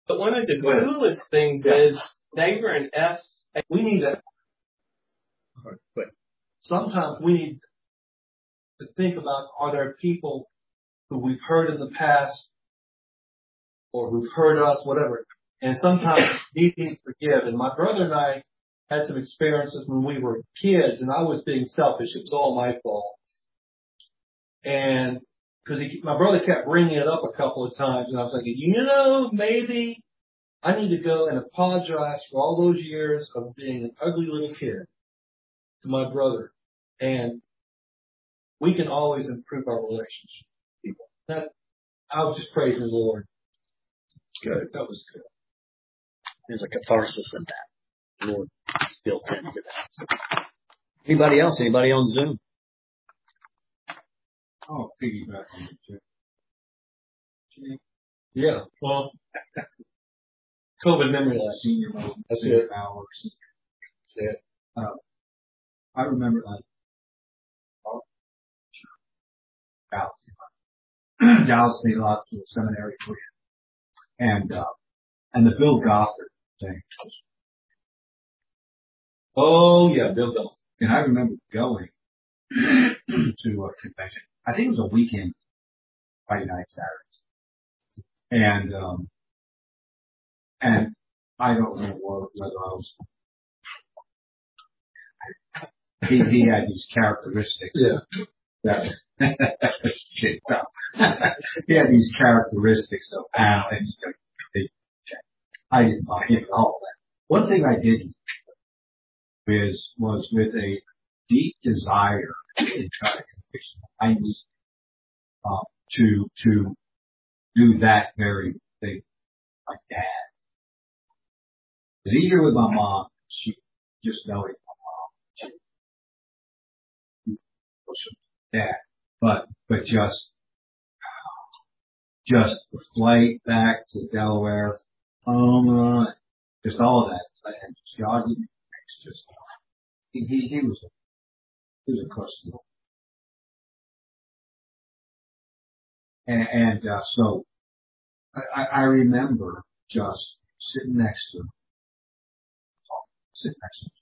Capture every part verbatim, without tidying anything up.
But one of the coolest things yeah. is they were an F. We need that. But sometimes we need to think about, are there people who we've hurt in the past or who've hurt us, whatever. And sometimes needing to forgive. And my brother and I had some experiences when we were kids, and I was being selfish. It was all my fault. And because my brother kept bringing it up a couple of times, and I was thinking, you know, maybe I need to go and apologize for all those years of being an ugly little kid to my brother. And we can always improve our relationship with people. That, I was just praising the Lord. Good. That was good. There's a catharsis in that. Lord built into that. Anybody else? Anybody on Zoom? Oh, piggyback on it, Jay. Yeah. Well, COVID memory last senior mode. That's it. Hours. That's it. Uh, I remember like oh, Dallas. Dallas made a lot to the seminary for you. And uh, and the Bill Gothard thing. Oh yeah, Bill Gothard. And I remember going to a convention. I think it was a weekend, Friday night, Saturday. And um, and I don't remember whether I was. He he had these characteristics. Yeah. That, shit, he had these characteristics of Al, and I didn't buy into all of that. One thing I did is was with a deep desire to try to convict. I need uh, to to do that very thing. My dad. It's easier with my mom. She just knowing my mom. She was dad, but but just just the flight back to Delaware, um, uh, just all of that, and just jogging. It's just he he, he was a, he was a customer, and and uh, so I, I remember just sitting next to him, sitting next to him.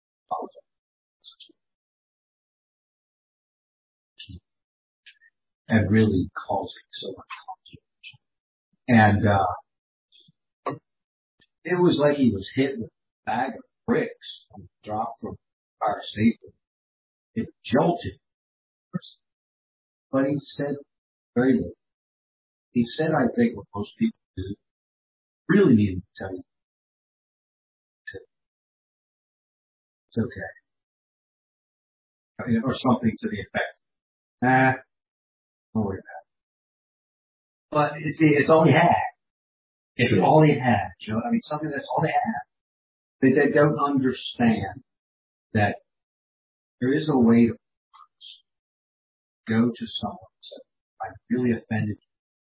And really causing so much confusion. And, uh, it was like he was hit with a bag of bricks and dropped from fire safety. It jolted. But he said very little. He said, I think what most people do, really need to tell you. It's okay. I mean, or something to the effect. Nah. Don't worry about it. But you see, it's all he had. It's all he had. You know, I mean, something that's all they have. They, they don't understand that there is a way to go to someone and say, I'm really offended.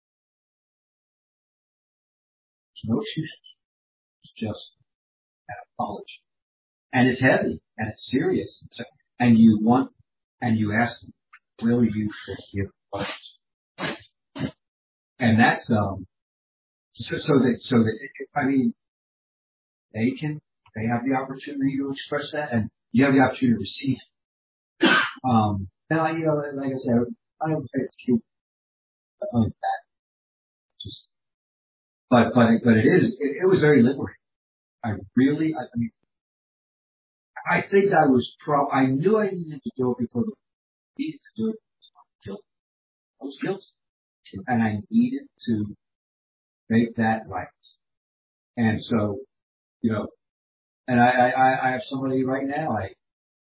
There's no excuses. It's just an apology. And it's heavy and it's serious. And you want, and you ask them, will you forgive us? And that's, um, so, so that, so that, I mean, they can, they have the opportunity to express that, and you have the opportunity to receive it. Um, now, you know, like I said, I don't think it's cute, like that. Just, but, but, but it is, it, it was very liberating. I really, I, I mean, I think I was pro, I knew I needed to do it before the, needed to do it. Guilty. I was guilty. And I needed to make that right. And so, you know, and I, I, I have somebody right now, I,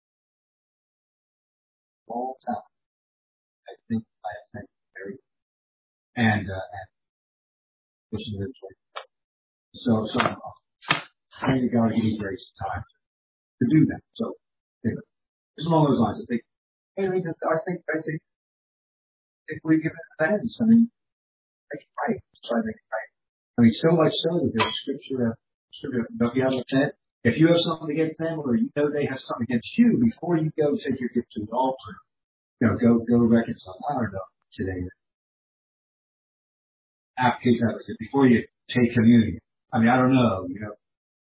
all the time, I think I have very, and, uh, and listen to this. So, so, I need God to give me grace and time to do that. So, anyway, it's along those lines. I think, I think, I think, I think, if we give it offense, I mean, make it right. Try to make it right. I mean, so much so that there's scripture, uh, scripture, don't you have a tent? If you have something against them, or you know they have something against you, before you go take your gift to the altar, you know, go, go reconcile. I don't know today. Application, before you take communion, I mean, I don't know, you know,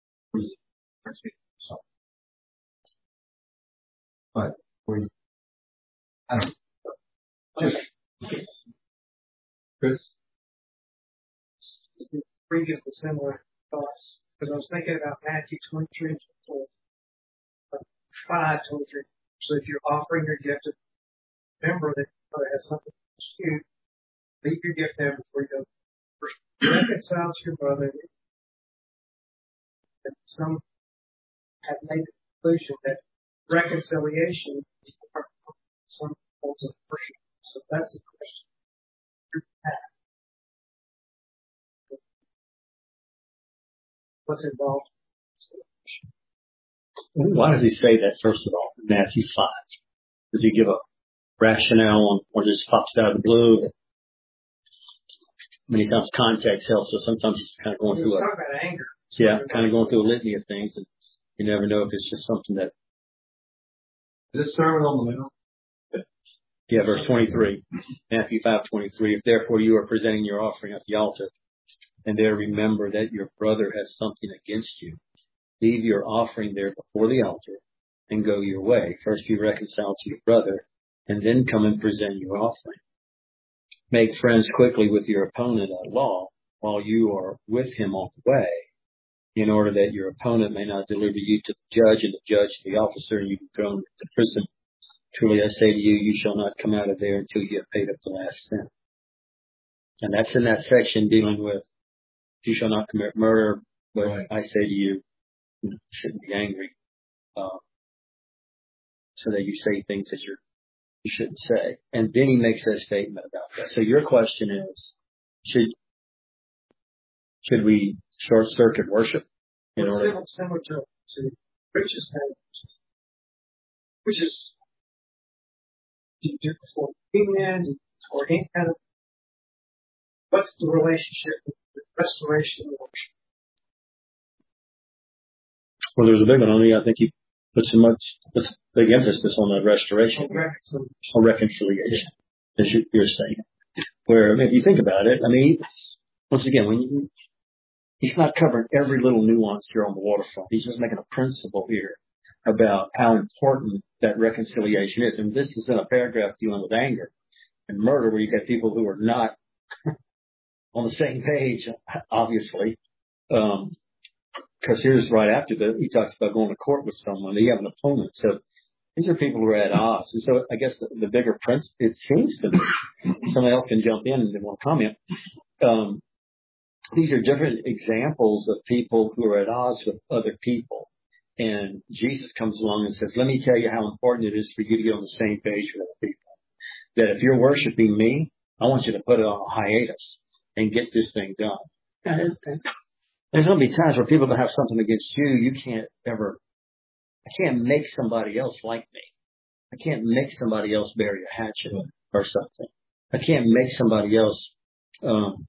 so, but we, I don't know. Just, Chris? Bring us the similar thoughts, because I was thinking about Matthew twenty-three, twenty-four, five, twenty-three. So if you're offering your gift, remember that it has something to do. Leave your gift there before you go. First, reconcile to your brother. And some have made the conclusion that reconciliation is part of some forms of worship. So that's a question. What's involved? Why does he say that, first of all, in Matthew five? Does he give a rationale on, or just pops out of the blue? Many times context helps, so sometimes he's kind of going through a, talk about anger. Yeah, kind of going through a litany of things, and you never know if it's just something that. Is this Sermon on the Mount? Yeah, verse twenty-three, Matthew five twenty-three. If therefore you are presenting your offering at the altar, and there remember that your brother has something against you, leave your offering there before the altar, and go your way. First be reconciled to your brother, and then come and present your offering. Make friends quickly with your opponent at law, while you are with him on the way, in order that your opponent may not deliver you to the judge, and the judge to the officer, and you be thrown into prison. Truly I say to you, you shall not come out of there until you have paid up the last cent. And that's in that section dealing with, you shall not commit murder, but right. I say to you, you shouldn't be angry, uh, so that you say things that you're, you shouldn't say. And then he makes that statement about that. So your question is, should, should we short circuit worship? In well, order similar, similar to, to Rich's thing, which is, you do before opinion, or any kind of, what's the relationship with the restoration of worship? Well, there's a big one on me. I think he puts so much, puts big emphasis on that restoration, or reconciliation, as you, you're saying. Where, I mean, if you think about it, I mean, once again, when you, he's not covering every little nuance here on the waterfront. He's just making a principle here about how important that reconciliation is. And this is in a paragraph dealing with anger and murder, where you get people who are not on the same page, obviously. Um, Because here's right after that, he talks about going to court with someone. You have an opponent. So these are people who are at odds. And so I guess the, the bigger principle, it seems to me, somebody else can jump in and they want to comment. Um, these are different examples of people who are at odds with other people. And Jesus comes along and says, let me tell you how important it is for you to get on the same page with other people. That if you're worshiping me, I want you to put it on a hiatus and get this thing done. And there's going to be times where people will have something against you. You can't ever, I can't make somebody else like me. I can't make somebody else bury a hatchet or something. I can't make somebody else um,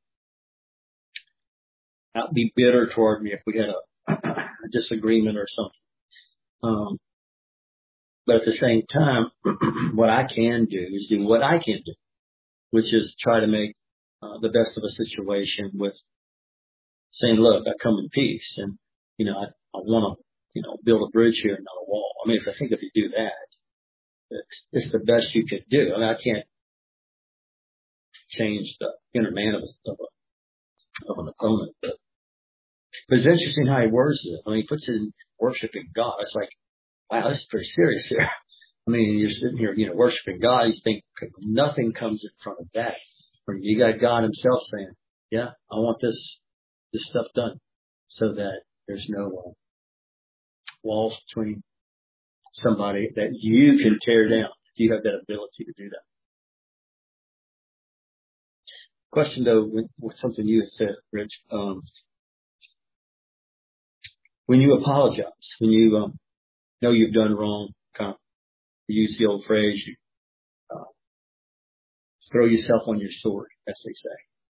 not be bitter toward me if we had a, a disagreement or something. Um, but at the same time, what I can do is do what I can do, which is try to make uh, the best of a situation with saying, look, I come in peace, and, you know, I, I want to, you know, build a bridge here and not a wall. I mean, if I think if you do that, it's, it's the best you could do. I mean, I can't change the inner man of, a, of, a, of an opponent, but, but it's interesting how he words it. I mean, he puts it in worshiping God. It's like, wow, this is pretty serious here. I mean, you're sitting here, you know, worshiping God. You think nothing comes in front of that. You got God himself saying, yeah, I want this, this stuff done so that there's no uh, walls between somebody that you can tear down. You have that ability to do that. Question though, with, with something you had said, Rich, um, when you apologize, when you um, know you've done wrong, kind of use the old phrase, you uh, throw yourself on your sword, as they say.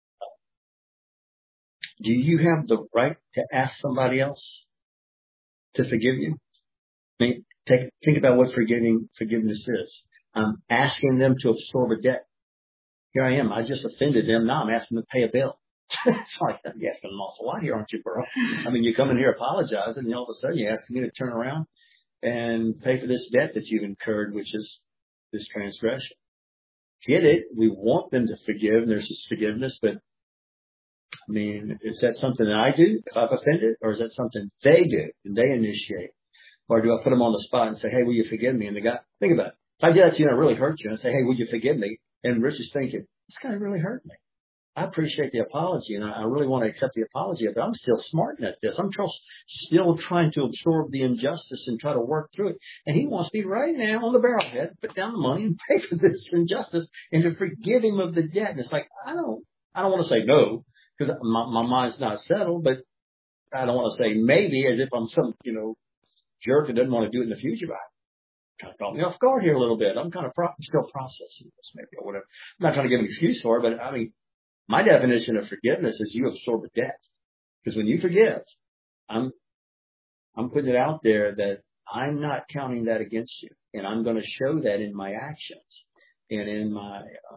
Do you have the right to ask somebody else to forgive you? I mean, take, think about what forgiving forgiveness is. I'm asking them to absorb a debt. Here I am. I just offended them. Now I'm asking them to pay a bill. It's like, you're asking an awful lot here, aren't you, bro? I mean, you come in here apologizing, and all of a sudden you're asking me to turn around and pay for this debt that you've incurred, which is this transgression. Get it? We want them to forgive, and there's this forgiveness, but I mean, is that something that I do if I've offended, or is that something they do and they initiate? Or do I put them on the spot and say, hey, will you forgive me? And the guy, think about it. If I did that to you and I really hurt you and I say, hey, will you forgive me? And Rich is thinking, this guy really hurt me. I appreciate the apology and I, I really want to accept the apology, but I'm still smarting at this. I'm tr- still trying to absorb the injustice and try to work through it. And he wants me right now on the barrelhead, put down the money and pay for this injustice and to forgive him of the debt. And it's like, I don't, I don't want to say no because my, my mind's not settled, but I don't want to say maybe as if I'm some, you know, jerk that doesn't want to do it in the future. But kind of caught me off guard here a little bit. I'm kind of pro- still processing this maybe or whatever. I'm not trying to give an excuse for it, but I mean, my definition of forgiveness is you absorb a debt. Because when you forgive, I'm, I'm putting it out there that I'm not counting that against you. And I'm going to show that in my actions and in my, uh,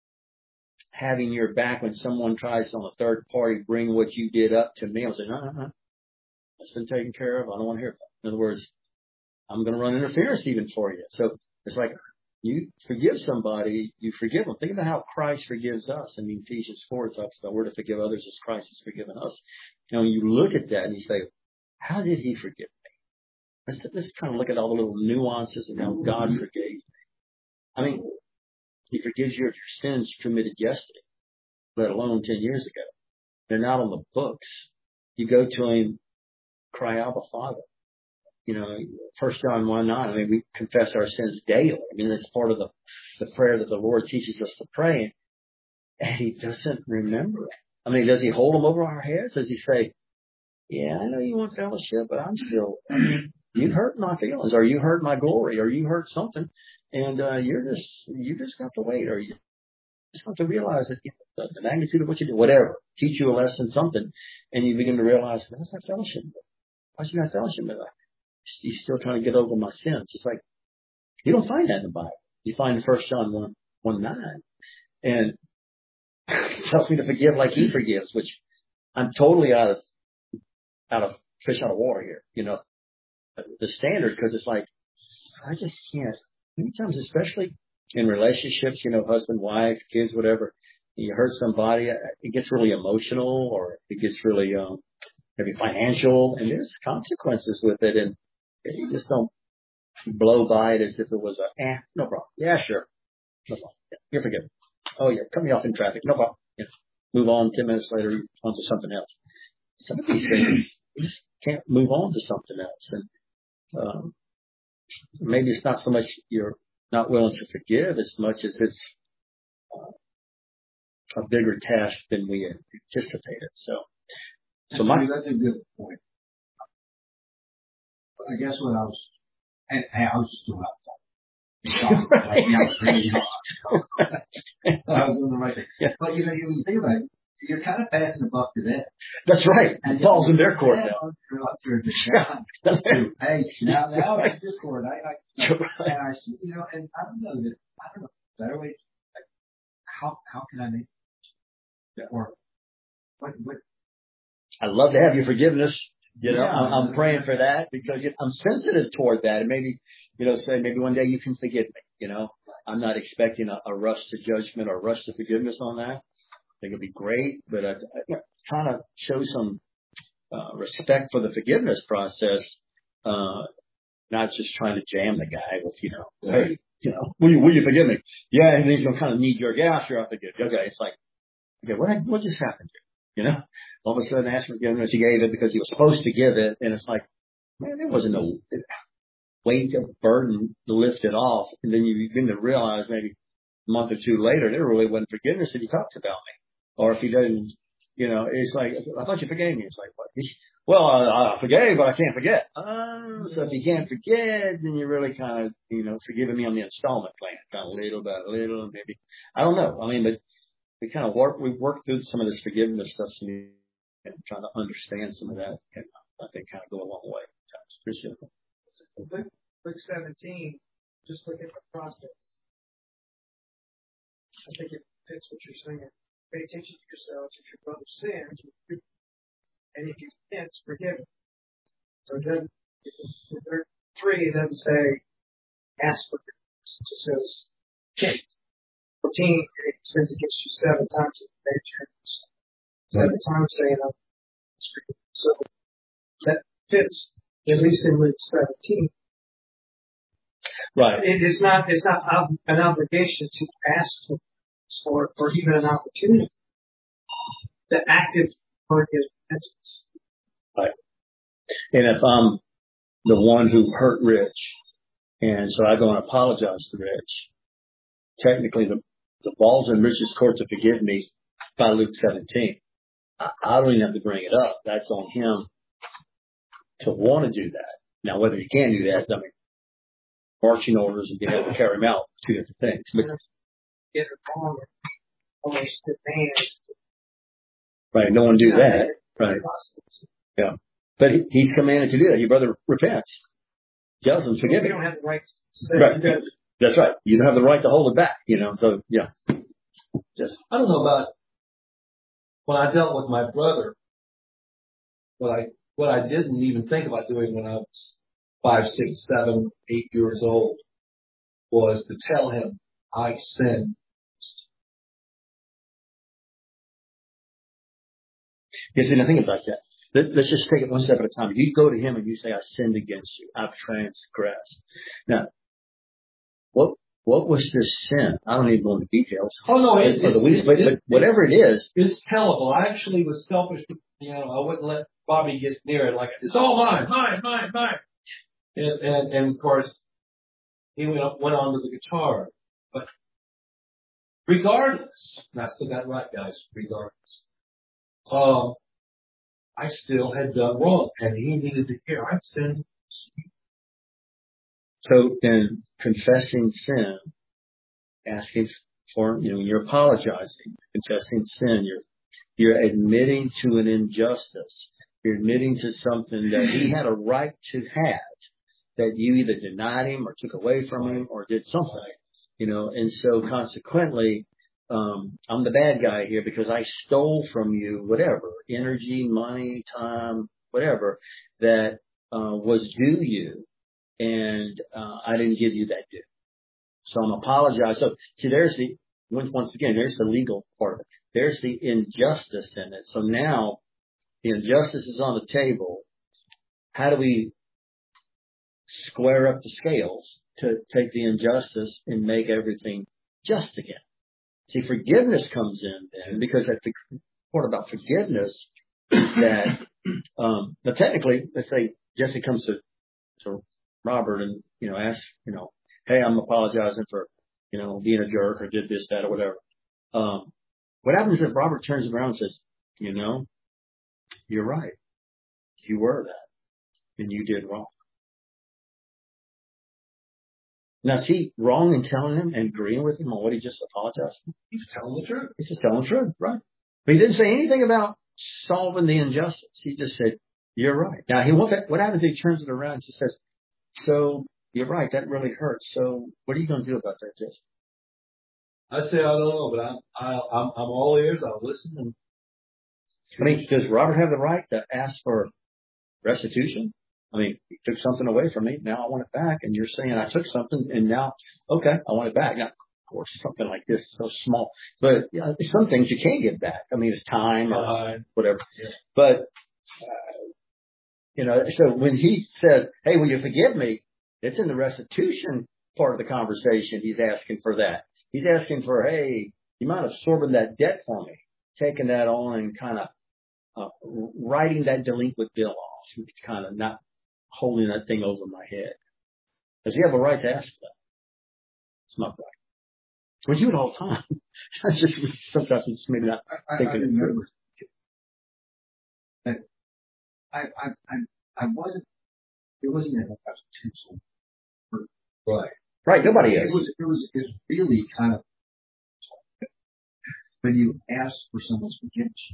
having your back when someone tries on a third party bring what you did up to me. I'll say, no, no, no. That's been taken care of. I don't want to hear it. In other words, I'm going to run interference even for you. So it's like you forgive somebody, you forgive them. Think about how Christ forgives us. I mean, Ephesians four talks about we're to forgive others as Christ has forgiven us. Now, when you look at that and you say, how did he forgive me? Let's, let's kind of look at all the little nuances of how God forgave me. I mean, he forgives you of your sins you committed yesterday, let alone ten years ago. They're not on the books. You go to him, cry out, Father. You know, First John one nine, I mean, we confess our sins daily. I mean, that's part of the, the prayer that the Lord teaches us to pray. And he doesn't remember it. I mean, does he hold them over our heads? Does he say, yeah, I know you want fellowship, but I'm still, I mean, you hurt my feelings, or you hurt my glory, or you hurt something. And, uh, you're just, you just have to wait, or you just have to realize that you know, the, the magnitude of what you do, whatever, teach you a lesson, something. And you begin to realize, that's not fellowship. Why should I have fellowship with that? He's still trying to get over my sins. It's like, you don't find that in the Bible. You find in First John one, one nine. And it tells me to forgive like he forgives, which I'm totally out of, out of fish out of water here, you know, the standard, because it's like, I just can't. Many times, especially in relationships, you know, husband, wife, kids, whatever, you hurt somebody, it gets really emotional or it gets really, um, maybe financial, and there's consequences with it. And you just don't blow by it as if it was a, eh, no problem. Yeah, sure. No problem. Yeah, you're forgiven. Oh, yeah, cut me off in traffic. No problem. Yeah. Move on. Ten minutes later, on to something else. Some of these things, you just can't move on to something else. And um, maybe it's not so much you're not willing to forgive as much as it's uh, a bigger task than we anticipated. So, so my, that's a good point. I guess what I was, and, and I was just doing that. Right. I, mean, I was really I was doing the right thing. Yeah. But you know, you think about it, you're kind of passing the buck to them. That's right. And it falls in their court now. Hey, now, now it's this court. I, I, and I see, you know, and I don't know that, I don't know, better way, like, how, how can I make that work? What, what? I'd love to have your forgiveness. You know, yeah, I'm, I'm praying for that because I'm sensitive toward that. And maybe, you know, say maybe one day you can forgive me. You know, I'm not expecting a, a rush to judgment or a rush to forgiveness on that. I think it'd be great, but I, I kind of show some uh, respect for the forgiveness process, uh, not just trying to jam the guy with, you know, hey, you know, will you, will you forgive me? Yeah, and then you'll kind of knee jerk, yeah, sure, I'll forgive you. Okay, it's like, okay, what, what just happened here? You know, all of a sudden ask for forgiveness. He gave it because he was supposed to give it. And it's like, man, there wasn't no weight of burden to lift it off. And then you begin to realize maybe a month or two later, there really wasn't forgiveness that he talks about me. Or if he doesn't, you know, it's like, I thought you forgave me. It's like, what? Well, I, I forgave, but I can't forget. Uh, so if you can't forget, then you're really kind of, you know, forgiving me on the installment plan, kind of little by little, maybe. I don't know. I mean, but we kind of work, we worked through some of this forgiveness stuff and trying to understand some of that. And I think kind of go a long way. Appreciate it. Luke, Luke seventeen, just look at the process. I think it fits what you're saying. pay attention to yourselves. If your brother sins, and if he repents, forgive him. So it doesn't, if there are three, it doesn't say ask for forgiveness. It just says repent. fourteen, if he sins against you seven times, they turn seven times saying, I'm forgiven. So that fits, at least in Luke seventeen. Right. It is not, it's not ob- an obligation to ask for, for, or even an opportunity. The active part is repentance. Right. And if I'm the one who hurt Rich, and so I go and apologize to Rich, technically the, the ball's in Rich's court to forgive me by Luke seventeen. I, I don't even have to bring it up. That's on him to want to do that. Now, whether he can do that, I mean, marching orders and being able to carry them out, two different things. But Get it wrong, almost demands. right, no one do that. Right. Yeah. But he, he's commanded to do that. Your brother repents. Tells him, forgive me. You don't have the right to say Right. that. That's right. You don't have the right to hold it back, you know. So yeah. Just I don't know about when I dealt with my brother, what I what I didn't even think about doing when I was five, six, seven, eight years old was to tell him I sinned. yes, and I think about that. Let, let's just take it one step at a time. You go to him and you say, I sinned against you. I've transgressed. Now, what what was this sin? I don't even know the details. Oh no, it, Or the it's, weeds, but, it, but it, whatever it is, it's tellable. I actually was selfish. You know, I wouldn't let Bobby get near it. Like it's all mine, mine, mine, mine. And and, and of course, he went up, went on to the guitar. But regardless, and I still got right, guys. Regardless, um, I still had done wrong, and he needed to hear I sinned. so then confessing sin, asking for, you know, you're apologizing, confessing sin, you're you're admitting to an injustice. You're admitting to something that he had a right to have, that you either denied him or took away from him or did something, you know, and so consequently, um, I'm the bad guy here because I stole from you whatever, energy, money, time, whatever, that uh, was due you, and uh, I didn't give you that due. So I'm apologizing. So see, there's the, once again, there's the legal part of it. There's the injustice in it. So now the injustice is on the table. How do we square up the scales to take the injustice and make everything just again? See, forgiveness comes in then, because that's the part about forgiveness that, um, but technically, let's say Jesse comes to, to Robert and, you know, asks, you know, hey, I'm apologizing for, you know, being a jerk or did this, that, or whatever. Um, what happens if Robert turns around and says, you know, you're right. You were that and you did wrong. Now, is he wrong in telling him and agreeing with him on what he just apologized for? He's telling the truth. He's just telling the truth, right? But he didn't say anything about solving the injustice. He just said, you're right. Now, he what, what happens if he turns it around and just says, so you're right, that really hurts. So what are you going to do about that, Jesse? I say I don't know, but I'm I, I'm I'm all ears. I'll listen. And I mean, does Robert have the right to ask for restitution? I mean, he took something away from me. Now I want it back. And you're saying I took something and now, okay, I want it back. Now, of course, something like this is so small, but you know, some things you can't get back. I mean, it's time or uh, whatever. Yeah. But, uh, you know, so when he says, hey, will you forgive me? It's in the restitution part of the conversation. He's asking for that. He's asking for, hey, you mind absorbing that debt for me, taking that on and kind of uh, writing that delinquent bill off. It's kind of not holding that thing over my head. Does he have a right to ask for that? It's not right. We do it all the time. I just sometimes it's maybe not I, I, I thinking it through. remember that I, I, I, I wasn't, it wasn't a potential. Right. Right. Nobody It is. was, it was, it was really kind of, when you ask for someone's forgiveness,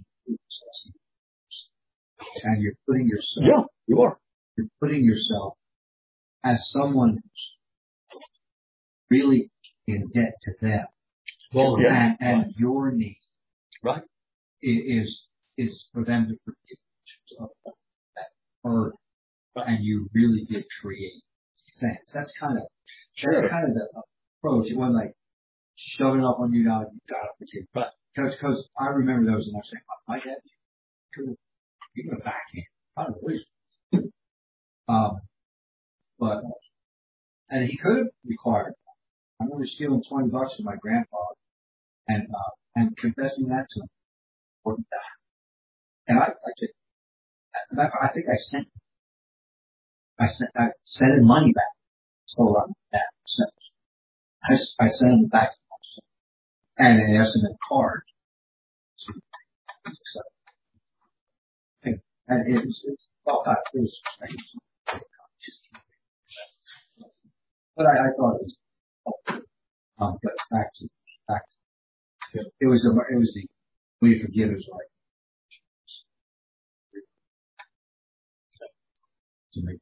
and you're putting yourself, Yeah, you are. you're putting yourself as someone who's really in debt to them. Well, Yeah. And, and your need Right. Is, is for them to forgive that hurt. And you really did create sense. That's kind of, Sure. that's kind of the approach. It wasn't like shoving it up on you now, you gotta forgive. Right. Cause, cause I remember those and I was saying, my dad, you're gonna backhand. I don't know. Um, but, and he could have required. I remember stealing twenty bucks from my grandfather and, uh, and confessing that to him. Or that. And I, I just, I think I sent, I sent, I sent him money back. So, um, that I, I sent him back. And I asked him a card. So, and it was, it was, well, it was, but I, I thought it was, um, but back to, back to, it was, a, it was the, we forgive is like, to make.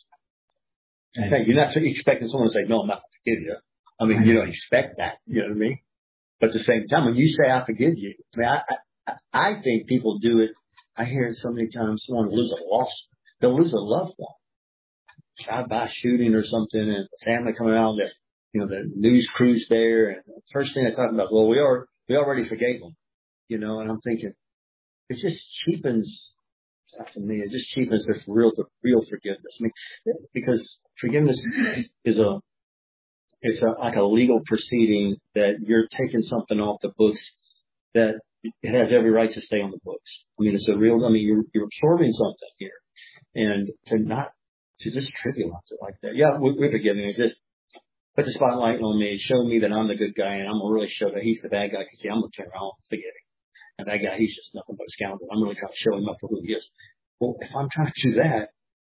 And hey, you're not expecting someone to say, no, I'm not going to forgive you. I mean, I you don't expect that. You know what I mean? But at the same time, when you say, I forgive you, I mean, I, I, I think people do it. I hear it so many times, someone lose a loss. They'll lose a loved one. Drive-by shooting or something, and the family coming out, the, you know, the news crew's there, and the first thing they're talking about, well, we are, we already forgave them. You know, and I'm thinking, it just cheapens, to me, it just cheapens this real, the real forgiveness. I mean, because forgiveness is a, it's a, like a legal proceeding that you're taking something off the books that it has every right to stay on the books. I mean, it's a real, I mean, you're, you're absorbing something here. And to not, to just trivialize it like that. Yeah, we, we're forgiving. It's just put the spotlight on me, show me that I'm the good guy, and I'm going to really show that he's the bad guy, because see, I'm going to turn around and forget him. And that guy, he's just nothing but a scoundrel. I'm really trying to show him up for who he is. Well, if I'm trying to do that,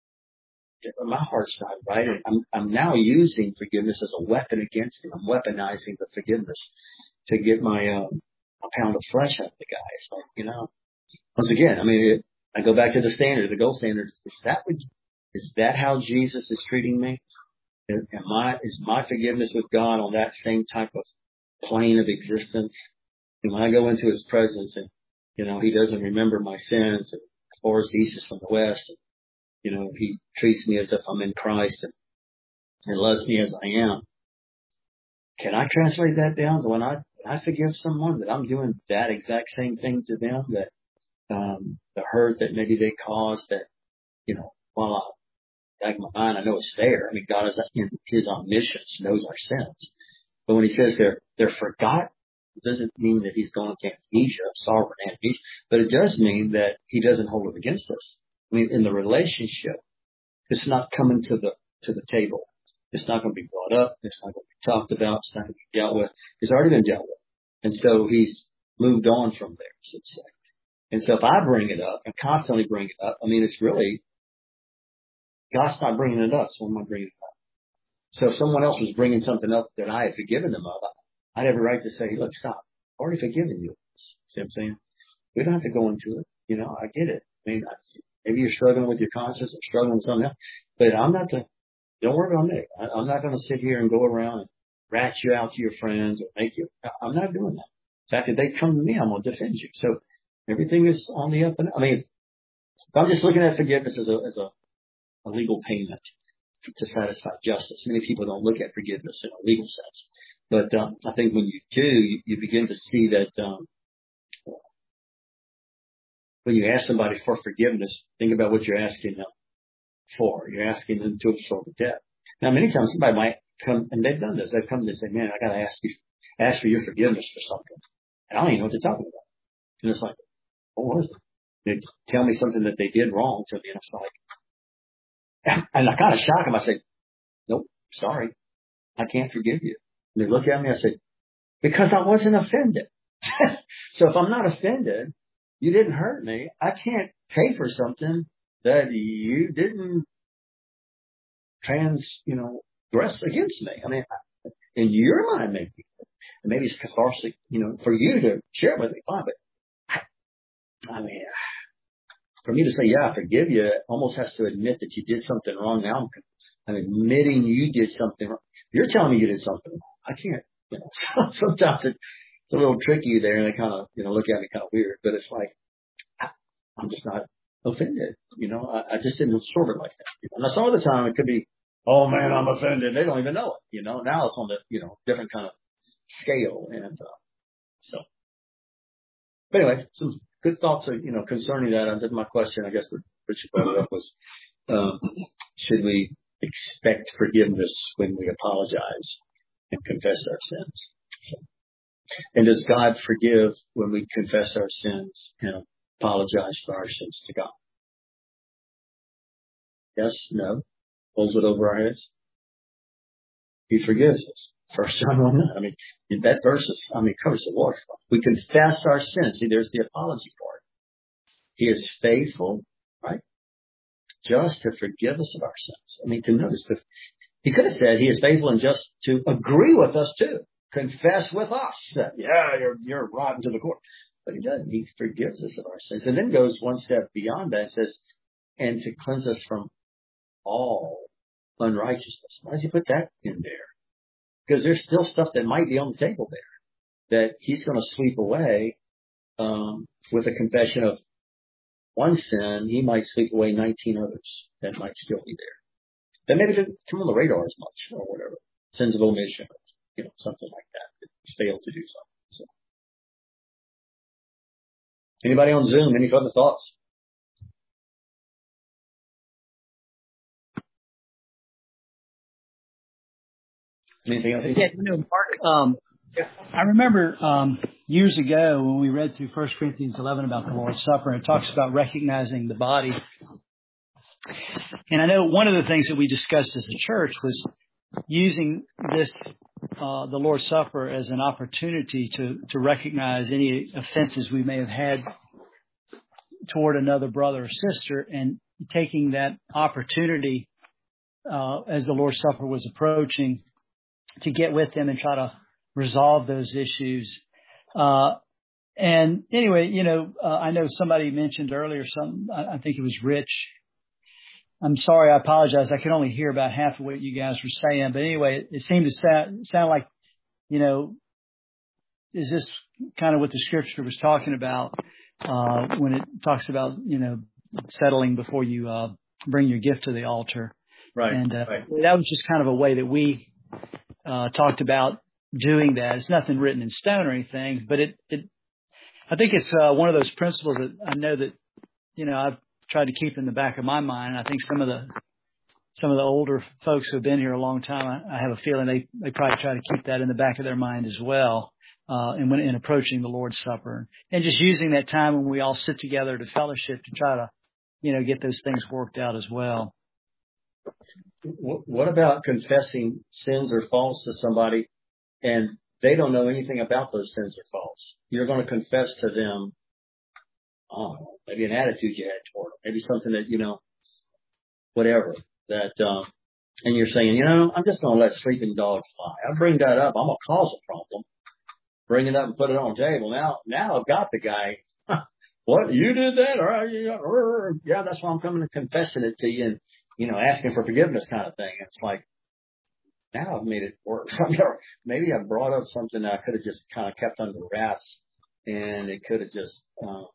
my heart's not right. I'm, I'm now using forgiveness as a weapon against him. I'm weaponizing the forgiveness to get my, um, a pound of flesh out of the guy. It's like, you know, once again, I mean, it, I go back to the standard, the gold standard. Is that what, is that how Jesus is treating me? Am I, is my forgiveness with God on that same type of plane of existence? And when I go into his presence and, you know, he doesn't remember my sins, and as far as the east is from the west, and, you know, he treats me as if I'm in Christ and, and loves me as I am. Can I translate that down to when I, when I forgive someone, that I'm doing that exact same thing to them, that, um, the hurt that maybe they caused, that, you know, while I, back in my mind, I know it's there. I mean, God is in his omniscience, knows our sins. But when he says they're, they're forgotten, it doesn't mean that he's going to amnesia, sovereign amnesia, but it does mean that he doesn't hold it against us. I mean, in the relationship, it's not coming to the, to the table. It's not going to be brought up. It's not going to be talked about. It's not going to be dealt with. It's already been dealt with. And so he's moved on from there, so to say. And so if I bring it up and constantly bring it up, I mean, it's really, God's not bringing it up, so I'm not bringing it up. So if someone else was bringing something up that I had forgiven them of, I'd have a right to say, hey, look, stop. I've already forgiven you. See what I'm saying? We don't have to go into it. You know, I get it. I mean, maybe you're struggling with your conscience or struggling with something else, but I'm not the, don't worry about me. I, I'm not going to sit here and go around and rat you out to your friends or make you, I'm not doing that. In fact, if they come to me, I'm going to defend you. So everything is on the up and up. I mean, if I'm just looking at forgiveness as a, as a, a legal payment to satisfy justice. Many people don't look at forgiveness in a legal sense. But um, I think when you do, you, you begin to see that um, when you ask somebody for forgiveness, think about what you're asking them for. You're asking them to absorb a debt. Now, many times somebody might come, and they've done this. They've come and say, man, I got to ask you, ask for your forgiveness for something. And I don't even know what they're talking about. And it's like, what was it? They tell me something that they did wrong to me, and it's like, and I kind of shock them. I say, nope, sorry, I can't forgive you. And they look at me, I say, because I wasn't offended. So if I'm not offended, you didn't hurt me. I can't pay for something that you didn't trans, you know, dress against me. I mean, in your mind, maybe, maybe it's cathartic, you know, for you to share it with me, fine, but I, I mean, for me to say, yeah, I forgive you, it almost has to admit that you did something wrong. Now I'm, I'm admitting you did something wrong. You're telling me you did something wrong. I can't, you know, sometimes it, a little tricky there, and they kind of, you know, look at me kind of weird. But it's like, I'm just not offended. You know, I, I just didn't absorb it like that. You know? Now, some of the time it could be, oh man, I'm offended. They don't even know it. You know, now it's on the, you know, different kind of scale. And, uh, so, but anyway, some good thoughts, you know, concerning that. I did my question, I guess, what Richard brought it up was, um, should we expect forgiveness when we apologize and confess our sins? So, and does God forgive when we confess our sins and apologize for our sins to God? Yes, no, holds it over our heads. He forgives us. First John one nine. I mean, that verse is, I mean, covers the waterfront. We confess our sins. See, there's the apology part. He is faithful, right? Just to forgive us of our sins. I mean, to notice that he could have said he is faithful and just to agree with us too. Confess with us that, yeah, you're, you're rotten to the core. But he doesn't. He forgives us of our sins. And then goes one step beyond that and says, and to cleanse us from all unrighteousness. Why does he put that in there? Because there's still stuff that might be on the table there that he's going to sweep away, um, with a confession of one sin. He might sweep away nineteen others that might still be there. That maybe didn't come on the radar as much or whatever. Sins of omission, you know, something like that. He's failed to do something. So. Anybody on Zoom? Any further thoughts? Anything else? Yeah, you know, Mark, um, I remember um, years ago when we read through First Corinthians eleven about the Lord's Supper, and it talks about recognizing the body. And I know one of the things that we discussed as a church was using this, uh, the Lord's Supper, as an opportunity to, to recognize any offenses we may have had toward another brother or sister, and taking that opportunity uh, as the Lord's Supper was approaching to get with them and try to resolve those issues. Uh, and anyway, you know, uh, I know somebody mentioned earlier something, I, I think it was Rich. I'm sorry, I apologize. I could only hear about half of what you guys were saying. But anyway, it, it seemed to sound, sound like, you know, is this kind of what the scripture was talking about, uh, when it talks about, you know, settling before you, uh, bring your gift to the altar. Right. And, uh, right. that was just kind of a way that we, uh, talked about doing that. It's nothing written in stone or anything, but it, it, I think it's, uh, one of those principles that I know that, you know, I've tried to keep in the back of my mind. I think some of the, some of the older folks who have been here a long time, I, I have a feeling they, they probably try to keep that in the back of their mind as well. Uh, and when, in approaching the Lord's Supper and just using that time when we all sit together to fellowship to try to, you know, get those things worked out as well. What about confessing sins or faults to somebody and they don't know anything about those sins or faults? You're going to confess to them, I don't know, maybe an attitude you had toward them, maybe something that, you know, whatever that, um, and you're saying, you know, I'm just going to let sleeping dogs lie. I bring that up. I'm going to cause a problem. Bring it up and put it on the table. Now, now I've got the guy. What? You did that? All right. Yeah, that's why I'm coming and confessing it to you and, you know, asking for forgiveness kind of thing. It's like, now I've made it worse. Maybe I brought up something that I could have just kind of kept under wraps and it could have just, um,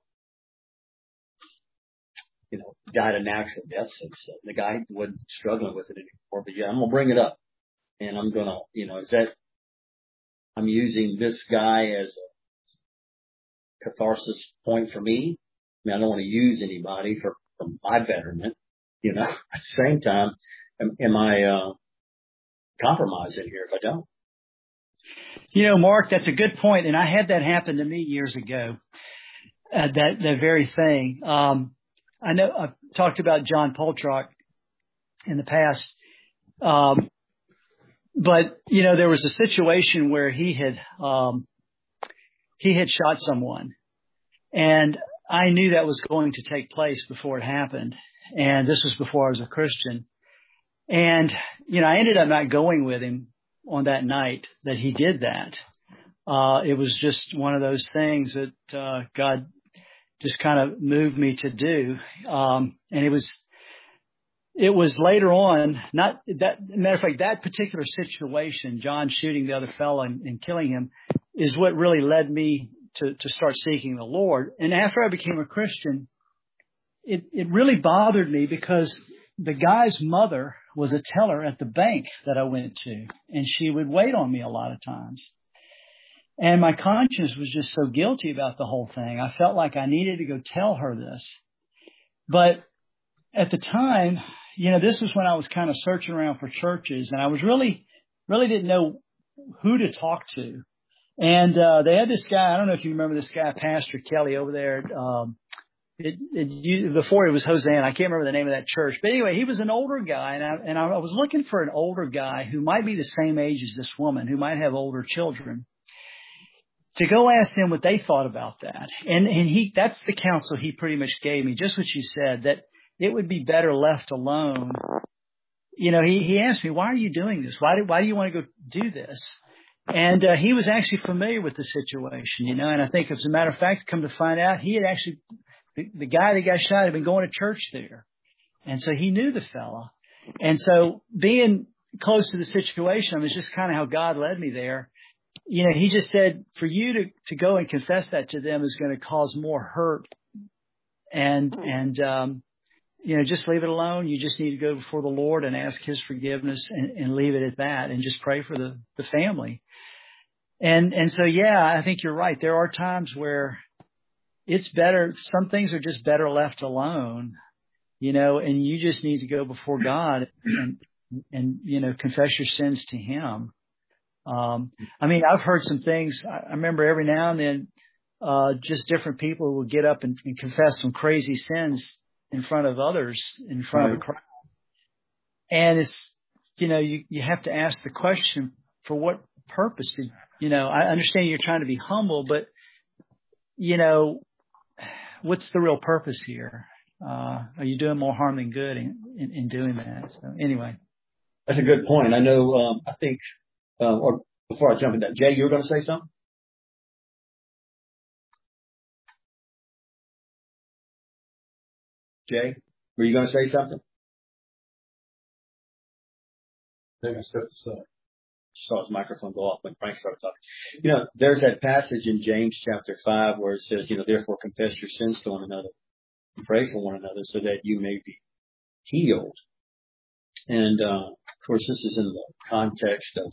you know, died a natural death. So the guy wasn't struggling with it anymore, but yeah, I'm going to bring it up and I'm going to, you know, is that I'm using this guy as a catharsis point for me. I mean, I don't want to use anybody for, for my betterment, you know, at the same time, am, am I, uh, compromising here if I don't? You know, Mark, that's a good point. And I had that happen to me years ago. Uh, that, that very thing. Um, I know I've talked about John Poltrock in the past. Um, but you know, there was a situation where he had, um, he had shot someone and I knew that was going to take place before it happened. And this was before I was a Christian. And, you know, I ended up not going with him on that night that he did that. Uh, it was just one of those things that, uh, God just kind of moved me to do. Um, and it was, it was later on, not that, matter of fact, that particular situation, John shooting the other fellow and, and killing him, is what really led me to, to start seeking the Lord. And after I became a Christian, it, it really bothered me because the guy's mother was a teller at the bank that I went to, and she would wait on me a lot of times. And my conscience was just so guilty about the whole thing. I felt like I needed to go tell her this. But at the time, you know, this was when I was kind of searching around for churches, and I was really, really didn't know who to talk to. And uh, they had this guy, I don't know if you remember this guy, Pastor Kelly over there. Um, it, it, before it was Hosanna, I can't remember the name of that church. But anyway, he was an older guy, and I, and I was looking for an older guy who might be the same age as this woman, who might have older children, to go ask them what they thought about that. And and he that's the counsel he pretty much gave me, just what you said, that it would be better left alone. You know, he, he asked me, why are you doing this? Why do, why do you want to go do this? And uh, he was actually familiar with the situation, you know, and I think as a matter of fact, come to find out, he had actually, the, the guy that got shot had been going to church there. And so he knew the fella. And so being close to the situation, it was just kind of how God led me there. You know, he just said, for you to, to go and confess that to them is going to cause more hurt. And, and, um, you know, just leave it alone. You just need to go before the Lord and ask his forgiveness and, and leave it at that and just pray for the, the family. And, and so, yeah, I think you're right. There are times where it's better. Some things are just better left alone, you know, and you just need to go before God and, and, you know, confess your sins to him. Um, I mean, I've heard some things. I remember every now and then, uh, just different people will get up and, and confess some crazy sins in front of others, in front right. of a crowd. And it's, you know, you, you have to ask the question, for what purpose did, you know, I understand you're trying to be humble, but, you know, what's the real purpose here? Uh, are you doing more harm than good in, in, in doing that? So anyway. That's a good point. I know, um, I think, uh, or before I jump into that, Jay, you were going to say something? Jay, were you going to say something? I think I stepped aside. Saw his microphone go off when Frank started talking. You know, there's that passage in James chapter five where it says, you know, therefore confess your sins to one another and pray for one another so that you may be healed. And, uh, of course, this is in the context of,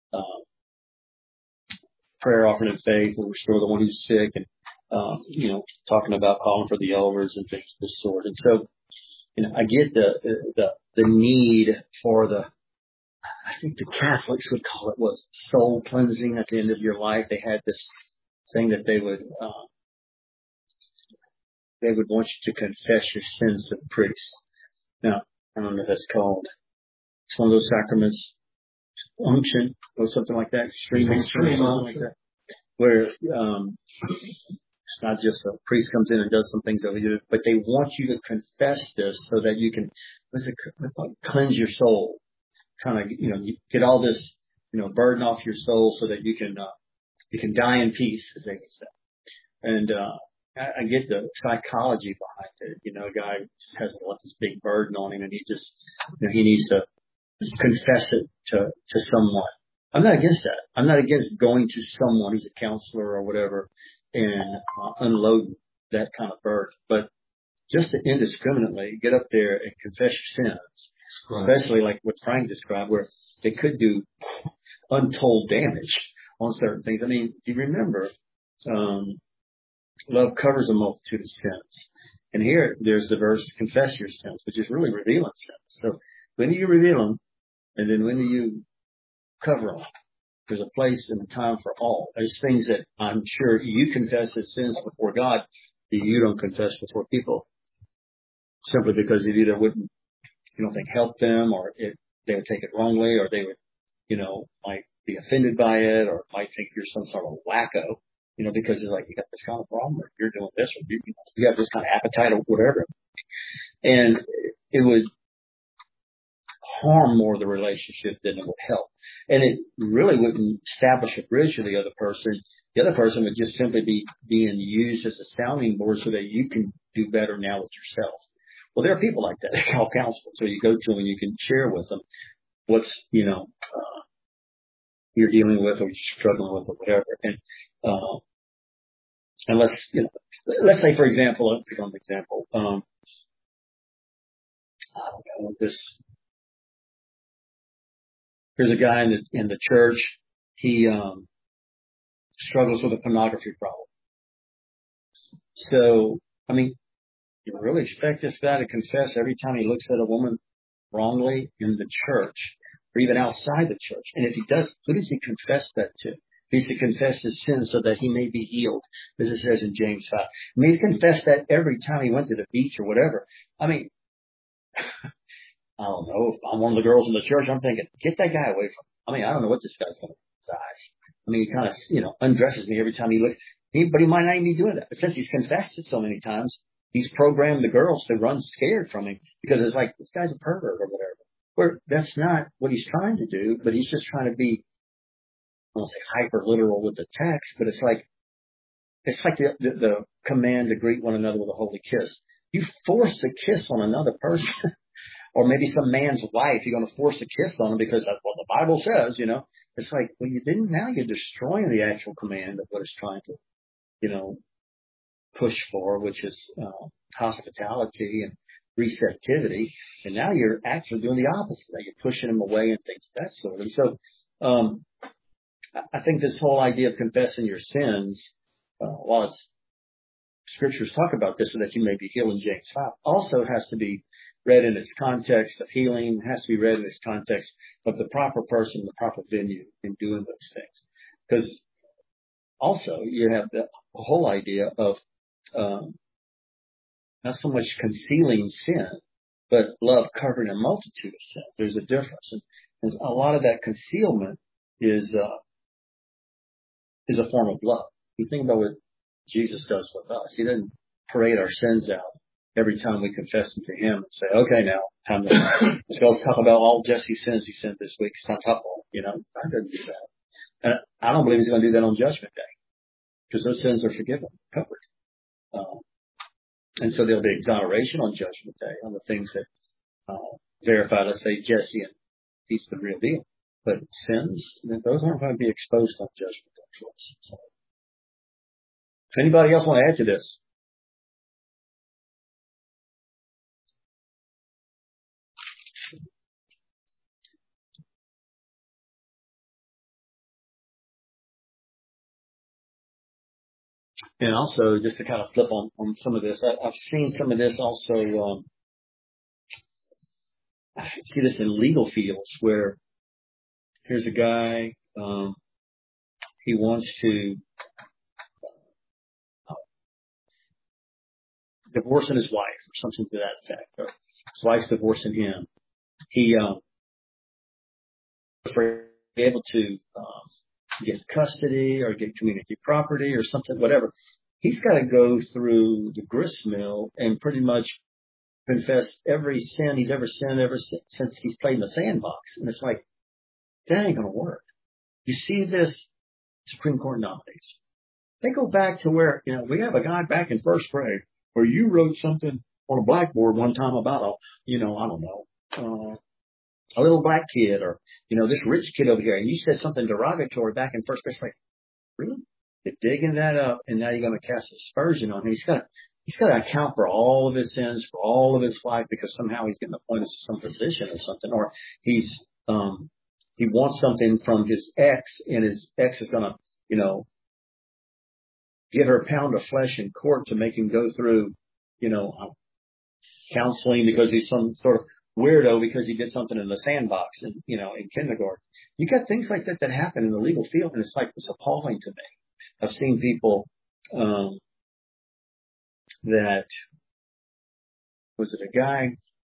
uh, prayer offered in faith will restore the one who's sick, and, um, you know, talking about calling for the elders and things of this sort. And so, you know, I get the, the, the need for the, I think the Catholics would call it was soul cleansing at the end of your life. They had this thing that they would, uh, they would want you to confess your sins to the priest. Now, I don't know if that's called. It's one of those sacraments, unction or something like that, streaming, or something like that, where, um, it's not just a priest comes in and does some things over you, but they want you to confess this so that you can, what's it, cleanse your soul. Kind of, you know, get all this, you know, burden off your soul so that you can, uh, you can die in peace, as they would say. And, uh, I, I get the psychology behind it. You know, a guy just has this big burden on him and he just, you know, he needs to confess it to, to someone. I'm not against that. I'm not against going to someone who's a counselor or whatever and uh, unloading that kind of burden. But just to indiscriminately get up there and confess your sins, right. Especially like what Frank described, where they could do untold damage on certain things. I mean, if you remember, um, love covers a multitude of sins. And here, there's the verse, confess your sins, which is really revealing sins. So when do you reveal them? And then when do you cover them? There's a place and a time for all. There's things that I'm sure you confess as sins before God that you don't confess before people. Simply because it either wouldn't, you don't think, help them, or it, they would take it wrongly, or they would, you know, might be offended by it, or might think you're some sort of wacko, you know, because it's like, you got this kind of problem, or you're doing this, or you, you got this kind of appetite, or whatever. And it would harm more the relationship than it would help. And it really wouldn't establish a bridge for the other person. The other person would just simply be being used as a sounding board so that you can do better now with yourself. Well, there are people like that. They call counselors. So you go to them and you can share with them what's, you know, uh, you're dealing with or you're struggling with or whatever. And, uh, and let's, you know, let's say, for example, I'll pick on an example, um, I don't know, this, here's a guy in the, in the church. He, um, struggles with a pornography problem. So, I mean, you really expect this guy to confess every time he looks at a woman wrongly in the church or even outside the church? And if he does, who does he confess that to? He should confess his sins so that he may be healed, as it says in James five. I mean, he confessed that every time he went to the beach or whatever. I mean, I don't know. If I'm one of the girls in the church, I'm thinking, get that guy away from me. I mean, I don't know what this guy's going to do with his eyes. I mean, he kind of, you know, undresses me every time he looks. He, but he might not even be doing that. But since he's confessed it so many times, he's programmed the girls to run scared from him because it's like, this guy's a pervert or whatever. Where that's not what he's trying to do, but he's just trying to be, I won't say hyper literal with the text, but it's like, it's like the, the, the command to greet one another with a holy kiss. You force a kiss on another person, or maybe some man's wife, you're going to force a kiss on him because that's what the Bible says, you know. It's like, well, you didn't, now you're destroying the actual command of what it's trying to, you know, push for, which is uh, hospitality and receptivity. And now you're actually doing the opposite. You're pushing them away and things of that sort. And so, um, I think this whole idea of confessing your sins, uh, while it's scriptures talk about this so that you may be healed in James five, also has to be read in its context of healing, has to be read in its context of the proper person, the proper venue in doing those things. Because also you have the whole idea of um, not so much concealing sin, but love covering a multitude of sins. There's a difference. And, and a lot of that concealment is uh, is a form of love. You think about what Jesus does with us. He doesn't parade our sins out every time we confess them to him and say, okay, now, time to, let's go talk about all Jesse's sins he sinned this week. It's not tough on him, you know. God doesn't do that. And I don't believe he's going to do that on Judgment Day because those sins are forgiven, covered. Um, and so there'll be exoneration on Judgment Day on the things that uh, verify, let's say, Jesse and he's the real deal. But sins, those aren't going to be exposed on Judgment Day for us. So, does anybody else want to add to this? And also, just to kind of flip on, on some of this, I, I've seen some of this also, um, I see this in legal fields where here's a guy, um, he wants to uh, divorce his wife or something to that effect, or his wife's divorcing him. He, um, was able to, um, get custody or get community property or something, whatever. He's got to go through the grist mill and pretty much confess every sin he's ever sinned ever since he's played in the sandbox. And it's like, that ain't going to work. You see this Supreme Court nominees. They go back to where, you know, we have a guy back in first grade where you wrote something on a blackboard one time about a, you know, I don't know, uh, a little black kid or, you know, this rich kid over here. And you said something derogatory back in first grade. Like, really? You're digging that up and now you're going to cast aspersion on him. He's got to, he's got to account for all of his sins, for all of his life, because somehow he's getting appointed to some position or something, or he's, um, he wants something from his ex and his ex is going to, you know, give her a pound of flesh in court to make him go through, you know, counseling because he's some sort of weirdo because he did something in the sandbox and, you know, in kindergarten. You got things like that that happen in the legal field, and it's like, it's appalling to me. I've seen people, um, that, was it a guy?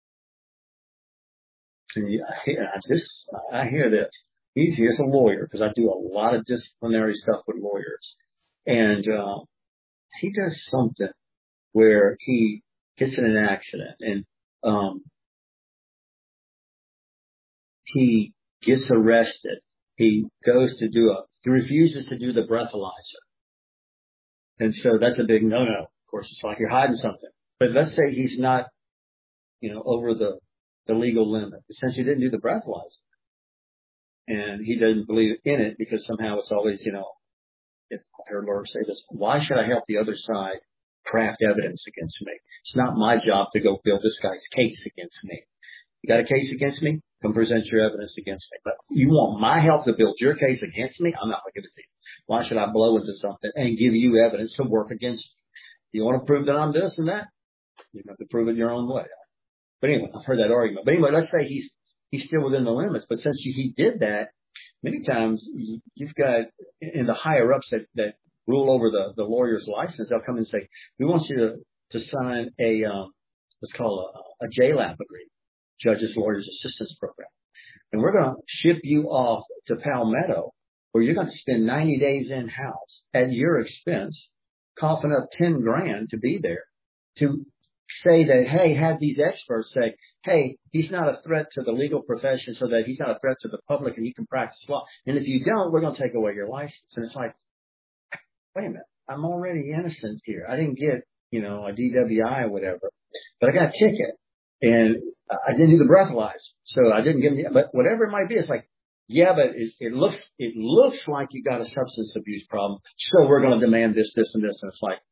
And you, I, hear, I just, I hear this. He's, he's a lawyer because I do a lot of disciplinary stuff with lawyers. And, uh, he does something where he gets in an accident and, um, he gets arrested. He goes to do a, he refuses to do the breathalyzer. And so that's a big no-no. Of course, it's like you're hiding something. But let's say he's not, you know, over the, the legal limit. Since he didn't do the breathalyzer, and he doesn't believe in it because somehow it's always, you know, if I heard Laura say this, why should I help the other side craft evidence against me? It's not my job to go build this guy's case against me. You got a case against me? Come present your evidence against me. But you want my help to build your case against me? I'm not going to give it to you. Why should I blow into something and give you evidence to work against you? You want to prove that I'm this and that? You have to prove it your own way. But anyway, I've heard that argument. But anyway, let's say he's he's still within the limits. But since he did that, many times you've got in the higher ups that, that rule over the, the lawyer's license, they'll come and say, we want you to, to sign a um, what's called a, a J LAP agreement, Judges, Lawyers, Assistance Program. And we're going to ship you off to Palmetto, where you're going to spend ninety days in-house at your expense, coughing up ten grand to be there, to say that, hey, have these experts say, hey, he's not a threat to the legal profession, so that he's not a threat to the public and he can practice law. And if you don't, we're going to take away your license. And it's like, wait a minute, I'm already innocent here. I didn't get, you know, a D W I or whatever, but I got a ticket and I didn't do the breathalyzer. So I didn't get, but whatever it might be, it's like, yeah, but it, it looks, it looks like you got a substance abuse problem. So we're going to demand this, this, and this. And it's like,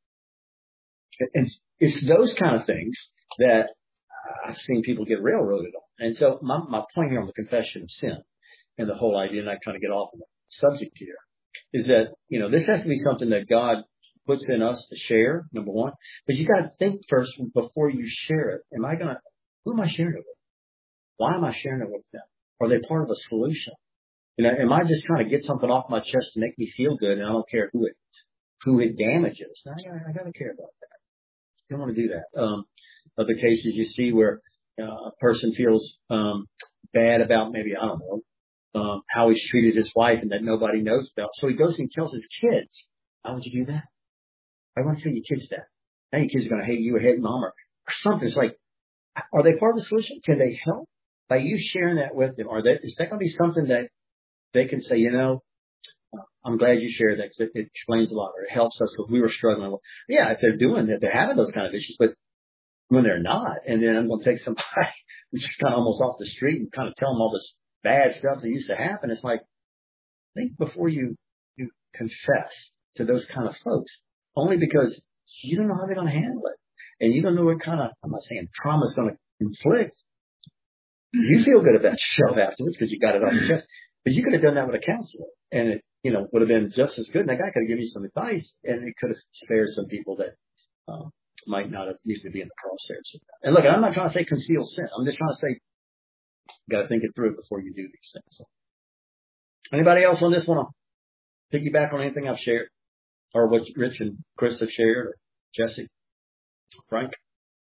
it's, it's those kind of things that I've seen people get railroaded on. And so my, my point here on the confession of sin and the whole idea, and I kind of get off of the subject here, is that, you know, this has to be something that God puts in us to share, number one. But you got to think first before you share it. Am I going to, who am I sharing it with? Why am I sharing it with them? Are they part of a solution? You know, am I just trying to get something off my chest to make me feel good, and I don't care who it, who it damages? I, I, I got to care about that. You don't want to do that. Um, other cases you see where uh, a person feels um, bad about maybe, I don't know, um, how he's treated his wife and that nobody knows about. So he goes and tells his kids, why would you do that? Why won't you tell your kids that? Now your kids are going to hate you or hate mom or, or something. It's like, are they part of the solution? Can they help? By you sharing that with them, are they, is that going to be something that they can say, you know, I'm glad you shared that because it, it explains a lot, or it helps us because we were struggling with. Yeah, if they're doing that, they're having those kind of issues, but when they're not, and then I'm going to take somebody who's just kind of almost off the street and kind of tell them all this bad stuff that used to happen. It's like, think before you, you confess to those kind of folks, only because you don't know how they're going to handle it. And you don't know what kind of, I'm not saying trauma is going to inflict. You feel good about yourself afterwards because you got it off your chest. But you could have done that with a counselor, and it, you know, would have been just as good. And that guy could have given you some advice, and it could have spared some people that um, might not have needed to be in the crosshairs. And look, I'm not trying to say conceal sin. I'm just trying to say you got to think it through before you do these things. So, anybody else on this one? I'll piggyback on anything I've shared, or what Rich and Chris have shared, or Jesse, Frank.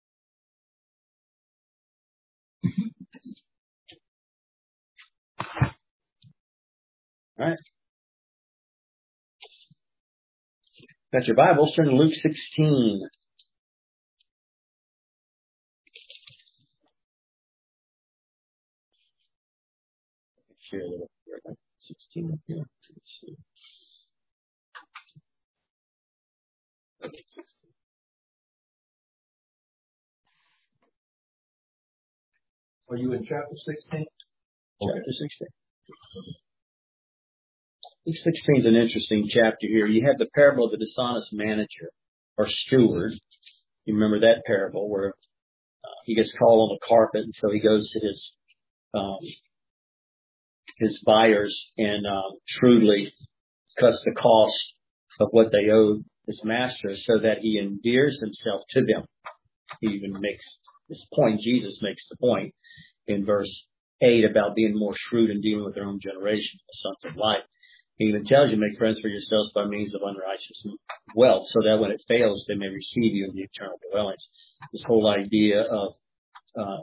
All right. Got your Bibles? Turn to Luke sixteen. Share a little here. sixteen up here. Let's see. Are you in chapter sixteen? Chapter sixteen. Luke sixteen is an interesting chapter here. You have the parable of the dishonest manager or steward. You remember that parable where uh, he gets called on the carpet, and so he goes to his um, his buyers and um, shrewdly cuts the cost of what they owed his master, so that he endears himself to them. He even makes this point. Jesus makes the point in verse eight about being more shrewd in dealing with their own generation, the sons of light. He even tells you, make friends for yourselves by means of unrighteous wealth, so that when it fails, they may receive you in the eternal dwellings. This whole idea of uh,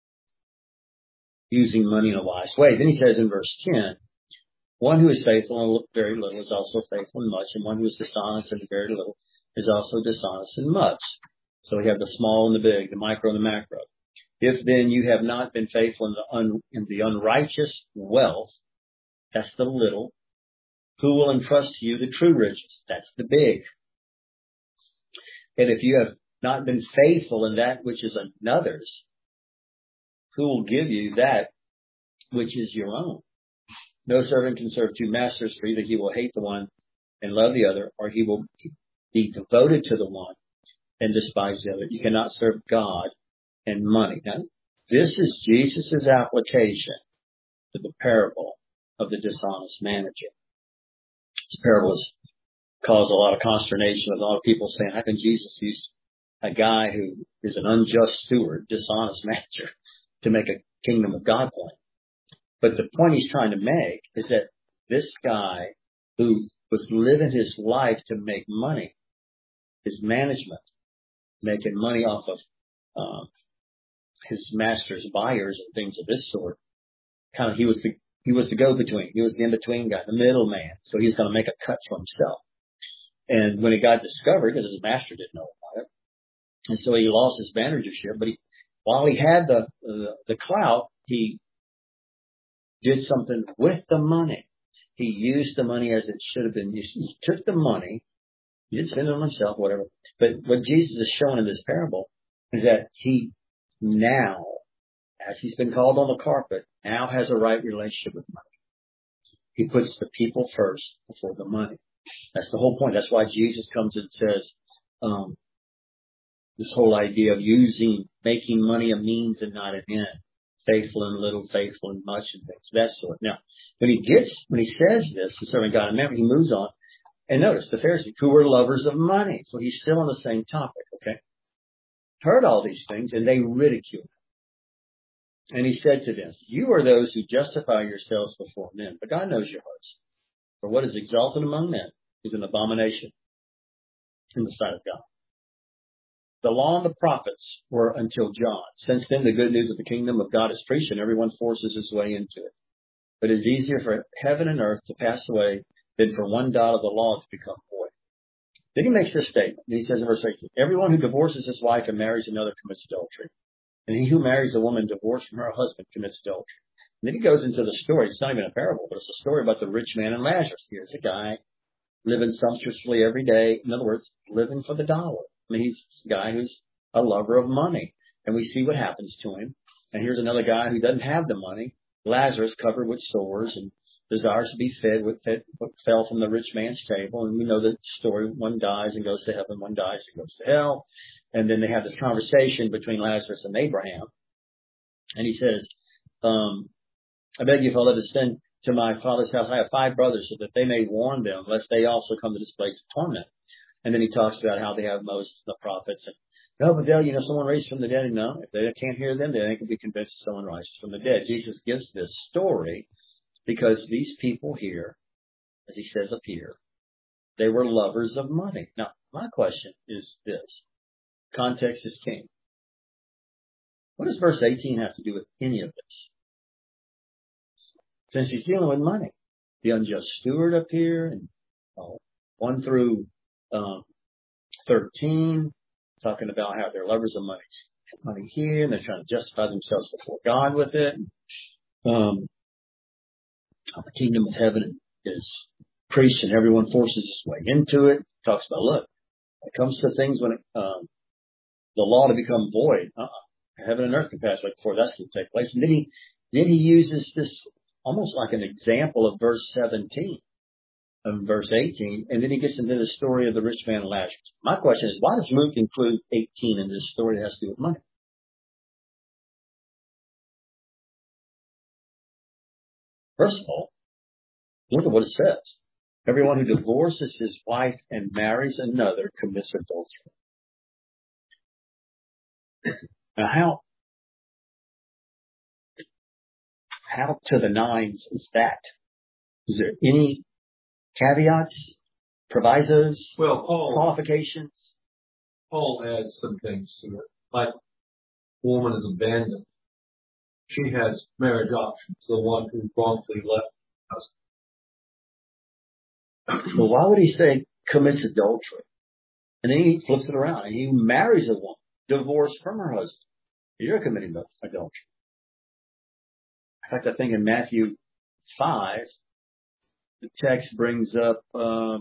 using money in a wise way. Then he says in verse ten, one who is faithful in very little is also faithful in much, and one who is dishonest in very little is also dishonest in much. So we have the small and the big, the micro and the macro. If then you have not been faithful in the, un, in the unrighteous wealth, that's the little, who will entrust to you the true riches? That's the big. And if you have not been faithful in that which is another's, who will give you that which is your own? No servant can serve two masters, for either he will hate the one and love the other, or he will be devoted to the one and despise the other. You cannot serve God and money. Now, this is Jesus' application to the parable of the dishonest manager. This parable has caused a lot of consternation with a lot of people saying, how can Jesus use a guy who is an unjust steward, dishonest manager, to make a kingdom of God point? But the point he's trying to make is that this guy who was living his life to make money, his management, making money off of um, his master's buyers and things of this sort, kind of he was the he was the go-between. He was the in-between guy, the middleman. So he was going to make a cut for himself. And when it got discovered, because his master didn't know about it, and so he lost his managership. But he, while he had the the, the clout, he did something with the money. He used the money as it should have been used. He took the money. He didn't spend it on himself, whatever. But what Jesus is showing in this parable is that he now, as he's been called on the carpet, now has a right relationship with money. He puts the people first before the money. That's the whole point. That's why Jesus comes and says, um, this whole idea of using, making money a means and not an end. Faithful in little, faithful in much, and things of that sort. Now, when he gets, when he says this, the servant God, remember, he moves on. And notice, the Pharisees, who were lovers of money. So he's still on the same topic, okay? Heard all these things, and they ridiculed him. And he said to them, you are those who justify yourselves before men, but God knows your hearts. For what is exalted among men is an abomination in the sight of God. The law and the prophets were until John. Since then, the good news of the kingdom of God is preached, and everyone forces his way into it. But it is easier for heaven and earth to pass away than for one dot of the law to become void. Then he makes this statement. He says in verse eighteen, everyone who divorces his wife and marries another commits adultery. And he who marries a woman divorced from her husband commits adultery. And then he goes into the story. It's not even a parable, but it's a story about the rich man and Lazarus. Here's a guy living sumptuously every day. In other words, living for the dollar. I mean, he's a guy who's a lover of money. And we see what happens to him. And here's another guy who doesn't have the money. Lazarus covered with sores and desires to be fed with fed, what fell from the rich man's table. And we know the story. One dies and goes to heaven. One dies and goes to hell. And then they have this conversation between Lazarus and Abraham. And he says, um, I beg you, Father, to send to my father's house. I have five brothers so that they may warn them, lest they also come to this place of torment. And then he talks about how they have Moses and the prophets. And, no, but they'll, you know, someone raised from the dead. And no, if they can't hear them, then they can be convinced that someone rises from the dead. Jesus gives this story because these people here, as he says up here, they were lovers of money. Now, my question is this. Context is king. What does verse eighteen have to do with any of this? Since he's dealing with money. The unjust steward up here, and uh, one through um, thirteen, talking about how they're lovers of money. Money here, and they're trying to justify themselves before God with it. Um, the kingdom of heaven is preached, and everyone forces his way into it. Talks about, look, when it comes to things when it, um, the law to become void, uh-uh. Heaven and earth can pass away before that's going to take place. And then he, then he uses this almost like an example of verse seventeen of verse eighteen. And then he gets into the story of the rich man and Lazarus. My question is, why does Luke include eighteen in this story that has to do with money? First of all, look at what it says. Everyone who divorces his wife and marries another commits adultery. Now, how, how to the nines is that? Is there any caveats, provisos, Well, Paul, qualifications? Paul adds some things to it. Like, woman is abandoned. She has marriage options, the one who wrongfully left husband. So why would he say commits adultery? And then he flips it around and he marries a woman divorced from her husband. You're committing adultery. In fact, I think in Matthew five, the text brings up, um,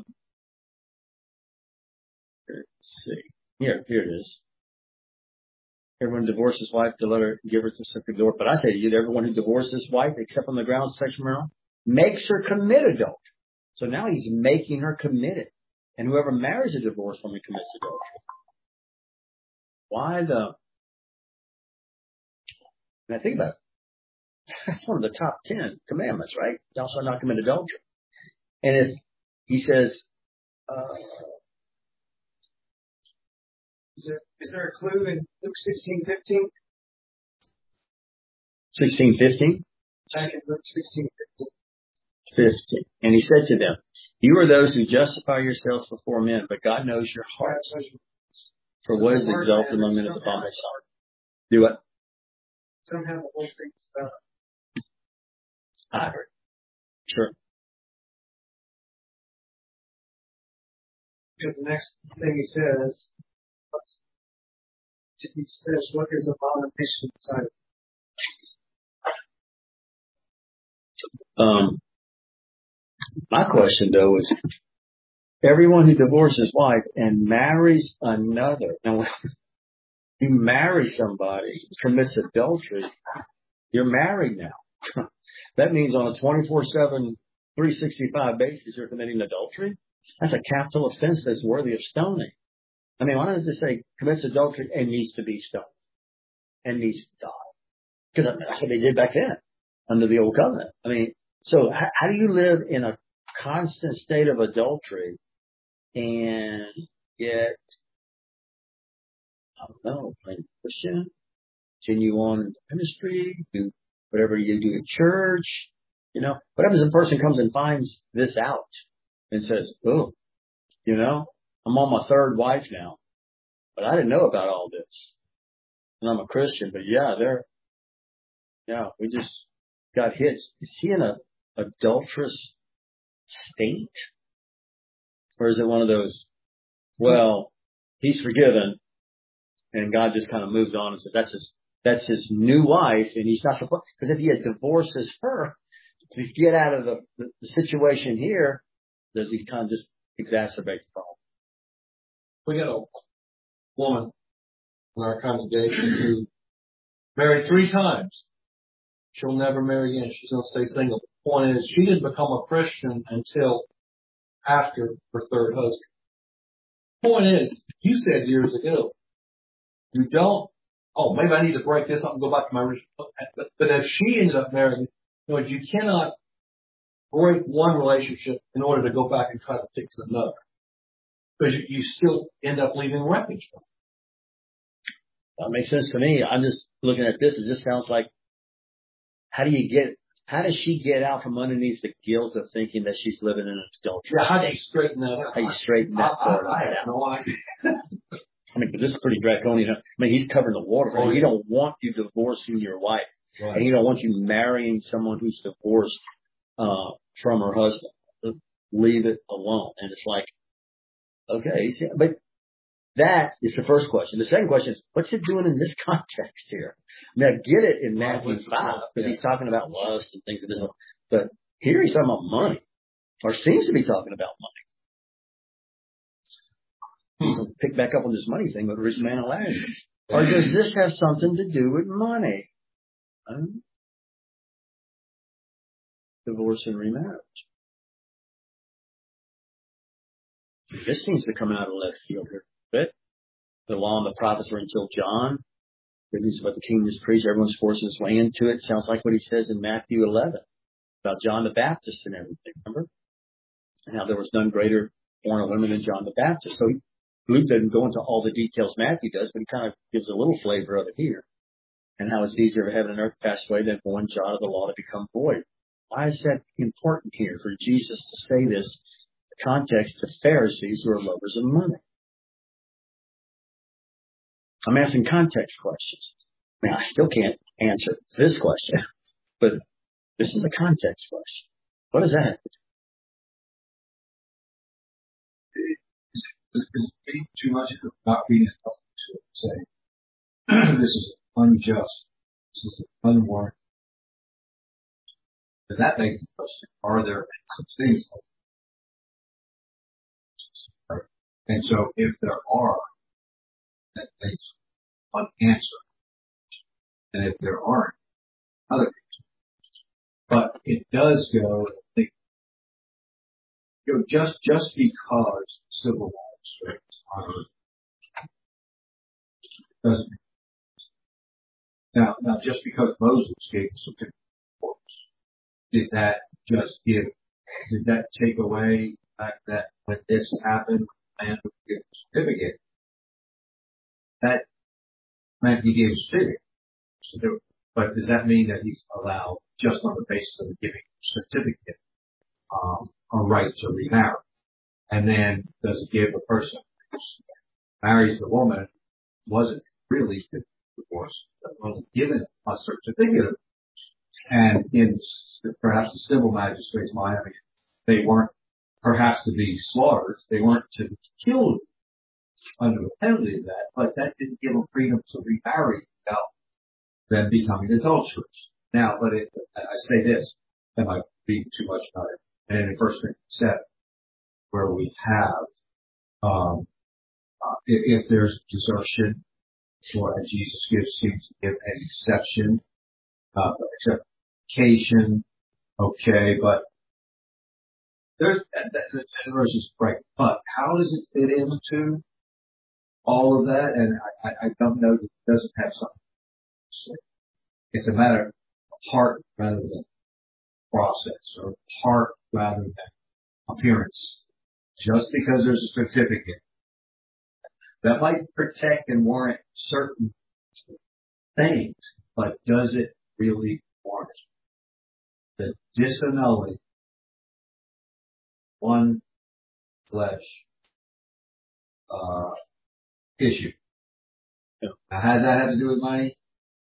let's see. Here, here it is. Everyone divorces his wife to let her give her to suck the door. But I say to you, that everyone who divorces his wife, except on the grounds of sexual morality, makes her commit adultery. So now he's making her commit it. And whoever marries a divorced woman commits adultery. Why the... Now think about it. That's one of the top ten commandments, right? Thou shalt not commit adultery. And if he says, uh, Is there, is there a clue in Luke sixteen fifteen? sixteen fifteen? Back in Luke sixteen fifteen. fifteen. And he said to them, you are those who justify yourselves before men, but God knows your hearts. For what is exalted among men is the bond of his heart. Do what? Somehow the whole thing's about. I heard. Sure. Because the next thing he says, he says, what is abomination inside of Um, my question though is, everyone who divorces his wife and marries another, now you marry somebody, commits adultery, you're married now. That means on a twenty-four seven, three sixty-five basis, you're committing adultery. That's a capital offense that's worthy of stoning. I mean, why does it say commits adultery and needs to be stoned? And needs to die? Because that's what they did back then under the old covenant. I mean, so how, how do you live in a constant state of adultery and yet, I don't know, plain Christian, continue on in ministry, do whatever you do at church, you know? What happens if a person comes and finds this out and says, oh, you know, I'm on my third wife now, but I didn't know about all this. And I'm a Christian, but yeah, they're, yeah, we just got hit. Is he in a adulterous state? Or is it one of those, well, he's forgiven and God just kind of moves on and says, that's his, that's his new wife and he's not supposed, because if he had divorces her, to get out of the, the, the situation here, does he kind of just exacerbate the problem? We got a woman in our congregation who married three times. She'll never marry again. She's going to stay single. The point is, she didn't become a Christian until after her third husband. The point is, you said years ago, you don't, oh, maybe I need to break this up and go back to my original. But, but if she ended up marrying, you know, you cannot break one relationship in order to go back and try to fix another. Because you, you still end up leaving wreckage. That makes sense to me. I'm just looking at this. It just sounds like, how do you get, how does she get out from underneath the guilt of thinking that she's living in adultery? Yeah, how do you straighten that out? How do you straighten that I, part I, I out? have no idea. I mean, this is pretty draconian. I mean, he's covering the water for you. He don't want you divorcing your wife. Right. And he don't want you marrying someone who's divorced, uh, from her husband. Leave it alone. And it's like, okay, but that is the first question. The second question is, what's it doing in this context here? I mean, I get it in Matthew five, because he's talking about lust and things of this. But here he's talking about money, or seems to be talking about money. So pick back up on this money thing with rich man and Lazarus. Or does this have something to do with money? Um, divorce and remarriage. This seems to come out of left field here. But the law and the prophets were until John. Good news about the kingdom is preached. Everyone's forcing his way into it. Sounds like what he says in Matthew eleven about John the Baptist and everything. Remember? And how there was none greater born of women than John the Baptist. So Luke doesn't go into all the details Matthew does, but he kind of gives a little flavor of it here. And how it's easier for heaven and earth to pass away than for one jot of the law to become void. Why is that important here for Jesus to say this? The context of Pharisees who are lovers of money. I'm asking context questions. I mean, I still can't answer this question, but this is a context question. What does that have to do? Is it reading too much of not reading enough to say this is unjust, this is unwarranted? And that begs the question: are there some things like that? And so, if there are, that makes unanswered. And if there aren't, other things. But it does go, I think, you know, just, just because civil magistrates are, doesn't, now, now just because Moses gave a certificate of divorce, did that just give, did that take away the fact that when this happened, the man would give a certificate? That meant he gave a certificate. So there, but does that mean that he's allowed, just on the basis of giving a certificate, um, a right to remarry? And then does it give a person who marries the woman, wasn't really divorced, but only given a certificate of divorce? And in perhaps the civil magistrate's mind, I mean, they weren't perhaps to be slaughtered, they weren't to be killed under the penalty of that, but that didn't give them freedom to remarry without them becoming adulterers. Now, but it, I say this, am I reading too much about it? And in First Corinthians seven, where we have, um, uh, if, if there's desertion, or as Jesus gives, seems to give an exception, uh, exception, okay, but there's, that, that, that verse is right. But how does it fit into all of that? And I, I don't know that it doesn't have something to say. It's a matter of heart rather than process, or heart rather than appearance. Just because there's a certificate that might protect and warrant certain things, but does it really warrant the disannulling one flesh uh, issue? Yeah. Now, has that had to do with money?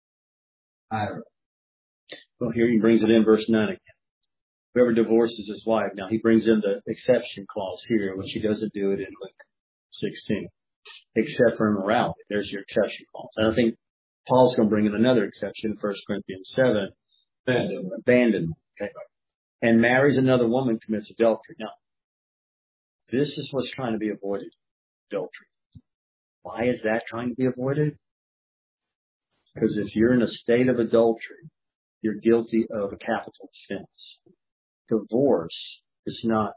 I don't know. Well, here he brings it in verse nine again. Whoever divorces his wife. Now he brings in the exception clause here, which he doesn't do it in Luke sixteen, except for immorality. There's your exception clause. And I think Paul's going to bring in another exception in First Corinthians seven, abandonment. abandonment okay. And marries another woman, commits adultery. Now, this is what's trying to be avoided, adultery. Why is that trying to be avoided? Because if you're in a state of adultery, you're guilty of a capital offense. Divorce is not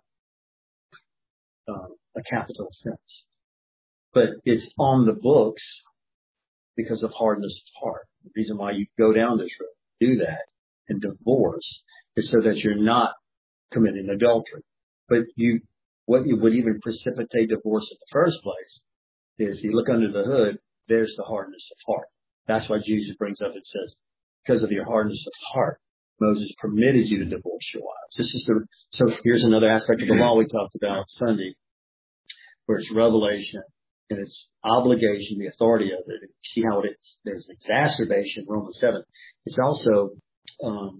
uh, a capital offense, but it's on the books because of hardness of heart. The reason why you go down this road, do that, and divorce is so that you're not committing adultery. But you, what you would even precipitate divorce in the first place is you look under the hood, there's the hardness of heart. That's why Jesus brings up, it says, because of your hardness of heart, Moses permitted you to divorce your wives. This is the, so here's another aspect of the law we talked about Sunday, where it's revelation and it's obligation, the authority of it. See how it is. There's exacerbation, Romans seven. It's also, um,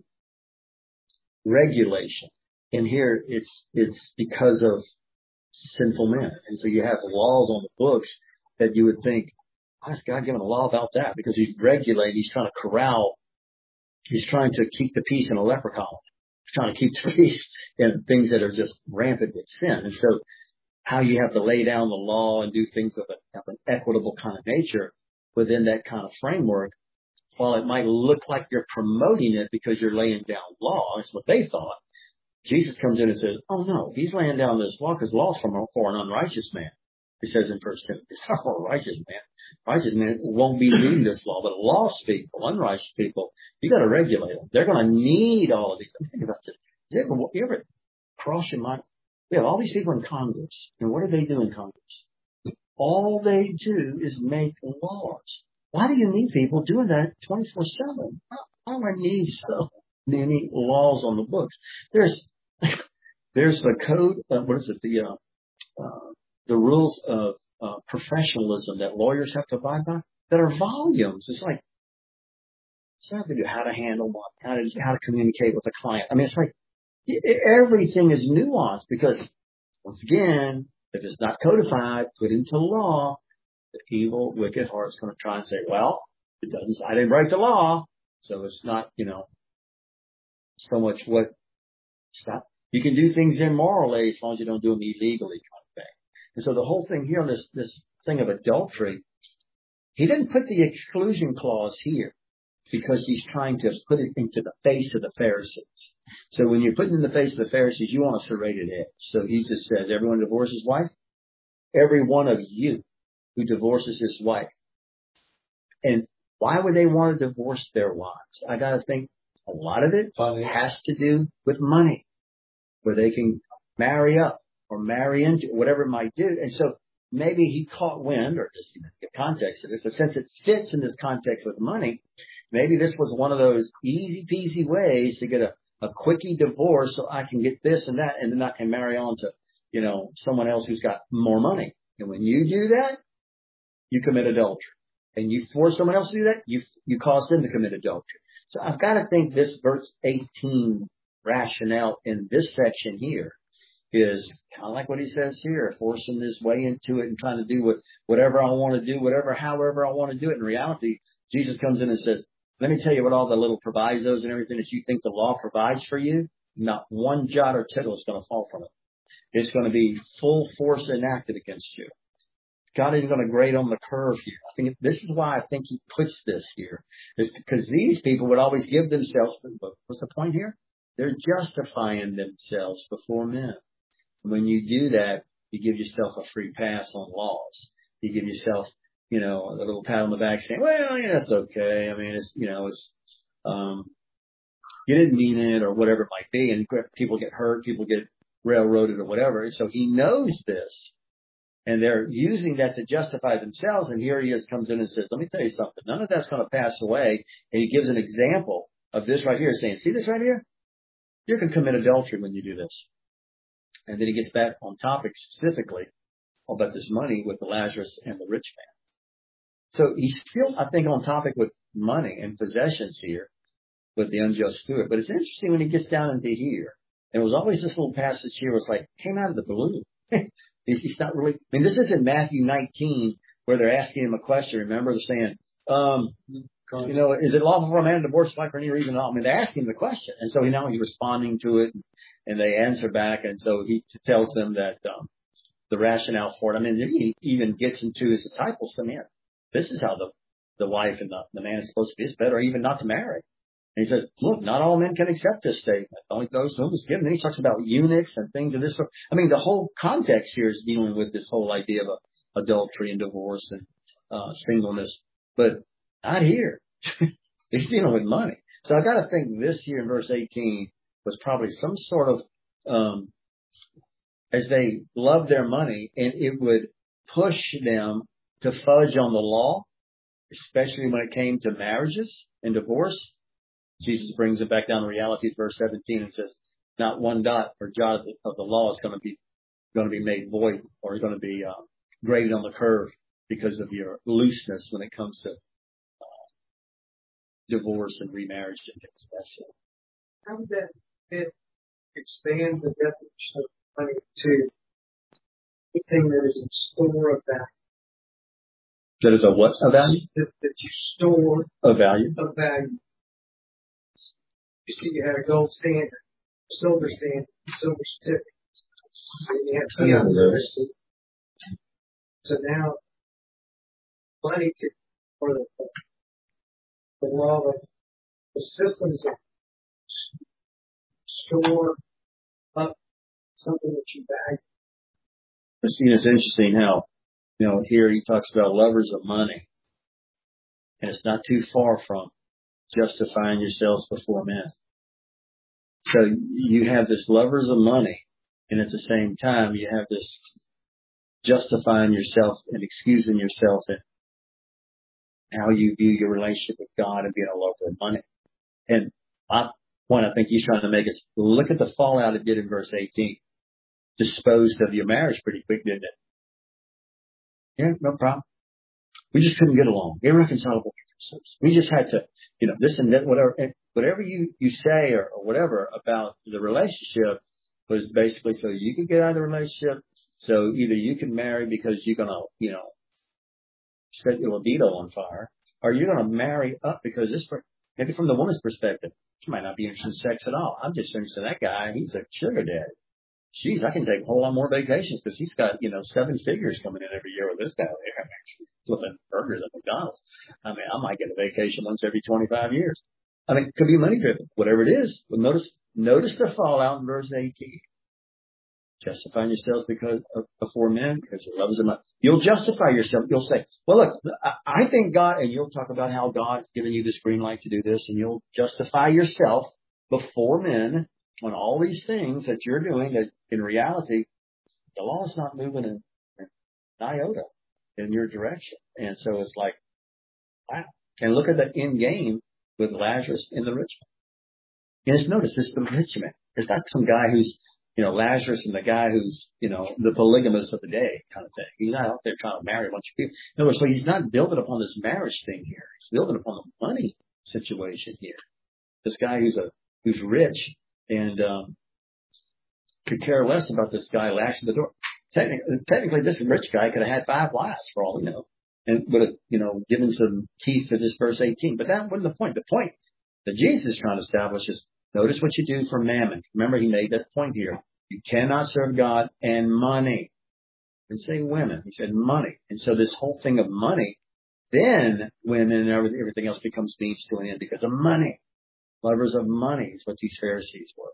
regulation. And here it's, it's because of sinful men. And so you have the laws on the books that you would think, why is God giving a law about that? Because he's regulating, he's trying to corral, he's trying to keep the peace in a leper colony. He's trying to keep the peace in things that are just rampant with sin. And so how you have to lay down the law and do things of, a, of an equitable kind of nature within that kind of framework, while it might look like you're promoting it because you're laying down law, that's what they thought. Jesus comes in and says, oh no, he's laying down this law because law's from for an unrighteous man. He says in First Timothy, it's not for a righteous man. Righteous man won't be needing this law, but lost people, unrighteous people, you got to regulate them. They're going to need all of these. Think about this. You ever, you ever cross your mind? We have all these people in Congress, and what do they do in Congress? All they do is make laws. Why do you need people doing that twenty-four seven? Why do I need so many laws on the books? There's there's the code. Uh, what is it? The uh, uh, the rules of uh, professionalism that lawyers have to abide by that are volumes. It's like it's not to do how to handle one, how to how to communicate with a client. I mean, it's like everything is nuanced because once again, if it's not codified, put into law, the evil, wicked heart's going to try and say, well, it doesn't, I didn't break the law. So it's not, you know, so much what, stop. You can do things immorally as long as you don't do them illegally kind of thing. And so the whole thing here on this, this thing of adultery, he didn't put the exclusion clause here. because he's trying to put it into the face of the Pharisees. So when you're putting in the face of the Pharisees, you want a serrated edge. So he just says, everyone divorces his wife? Every one of you who divorces his wife. And why would they want to divorce their wives? I got to think a lot of it Funny. has to do with money, where they can marry up or marry into whatever it might do. And so maybe he caught wind, or just the context of this, but since it fits in this context with money, maybe this was one of those easy peasy ways to get a, a quickie divorce so I can get this and that, and then I can marry on to, you know, someone else who's got more money. And when you do that, you commit adultery. And you force someone else to do that, you you cause them to commit adultery. So I've got to think this verse eighteen rationale in this section here is kind of like what he says here, forcing this way into it and trying to do what, whatever I want to do, whatever, however I want to do it. In reality, Jesus comes in and says, let me tell you what all the little provisos and everything that you think the law provides for you, not one jot or tittle is going to fall from it. It's going to be full force enacted against you. God isn't going to grade on the curve here. I think this is why I think he puts this here, is because these people would always give themselves, what's the point here? They're justifying themselves before men. When you do that, you give yourself a free pass on laws. You give yourself, you know, a little pat on the back saying, well, yeah, that's okay. I mean, it's, you know, it's, um, you didn't mean it or whatever it might be. And people get hurt, people get railroaded or whatever. And so he knows this. And they're using that to justify themselves. And here he is, comes in and says, let me tell you something. None of that's going to pass away. And he gives an example of this right here, saying, see this right here? You can commit adultery when you do this. And then he gets back on topic specifically about this money with the Lazarus and the rich man. So he's still, I think, on topic with money and possessions here with the unjust steward. But it's interesting when he gets down into here. And it was always this little passage here was like, came out of the blue. He's not really, I mean, this isn't Matthew nineteen where they're asking him a question. Remember, they're saying, um, you know, is it lawful for a man to divorce his wife for any reason at all? I mean, they're asking him the question. And so now he's responding to it and they answer back. And so he tells them that, um, the rationale for it. I mean, he even gets into his disciples. I mean, this is how the, the wife and the, the man is supposed to be. It's better even not to marry. And he says, look, not all men can accept this statement. Only those whom is given. Then he talks about eunuchs and things of this sort. I mean, the whole context here is dealing with this whole idea of uh, adultery and divorce and uh, singleness. But not here. He's dealing with money. So I got to think this here in verse eighteen was probably some sort of, um, as they loved their money, and it would push them to fudge on the law, especially when it came to marriages and divorce. Jesus brings it back down to reality at verse seventeen and says, not one dot or jot of the, of the law is going to be going to be made void or going to be uh, graded on the curve because of your looseness when it comes to uh, divorce and remarriage and things. That's it. How would that fit, expand the definition of money to anything that is in store of value? That is a what of value? That, that you store of value. Of value. You see, you had a gold standard, silver standard, silver certificates. And you have Yeah, others. So now, money could, or the, the law of the systems that store up something that you value. See, it's interesting how, you know, here he talks about lovers of money. And it's not too far from justifying yourselves before men. So you have this lovers of money, and at the same time you have this justifying yourself and excusing yourself and how you view your relationship with God and being a lover of money. And my point I think he's trying to make is look at the fallout it did in verse eighteen. Disposed of your marriage pretty quick, didn't it? Yeah, no problem. We just couldn't get along. Irreconcilable differences. We just had to, you know, this and that, whatever, whatever you, you say or, or whatever about the relationship was basically so you could get out of the relationship. So either you can marry because you're going to, you know, set your libido on fire, or you're going to marry up because this, maybe from the woman's perspective, she might not be interested in sex at all. I'm just interested in that guy. He's a sugar daddy. geez, I can take a whole lot more vacations because he's got, you know, seven figures coming in every year with this guy there. I'm actually flipping burgers at McDonald's. I mean, I might get a vacation once every twenty-five years. I mean, it could be money driven, whatever it is. But notice, notice the fallout in verse eighteen. Justifying yourselves because of, before men, because your love is enough. You'll justify yourself. You'll say, well, look, I, I think God, and you'll talk about how God's given you this green light to do this, and you'll justify yourself before men on all these things that you're doing that in reality, the law is not moving an iota in your direction. And so it's like, wow. And look at the end game with Lazarus and the rich man. And just notice, this is the rich man. It's not some guy who's, you know, Lazarus and the guy who's, you know, the polygamist of the day kind of thing. He's not out there trying to marry a bunch of people. No, so he's not building upon this marriage thing here. He's building upon the money situation here. This guy who's a, who's rich and, um, could care less about this guy lashing the door. Technically, technically this rich guy could have had five wives for all we know and would have, you know, given some teeth to this verse eighteen. But that wasn't the point. The point that Jesus is trying to establish is, notice what you do for mammon. Remember, he made that point here. You cannot serve God and money. He didn't say women. He said money. And so this whole thing of money, then women and everything else becomes means to an end because of money. Lovers of money is what these Pharisees were.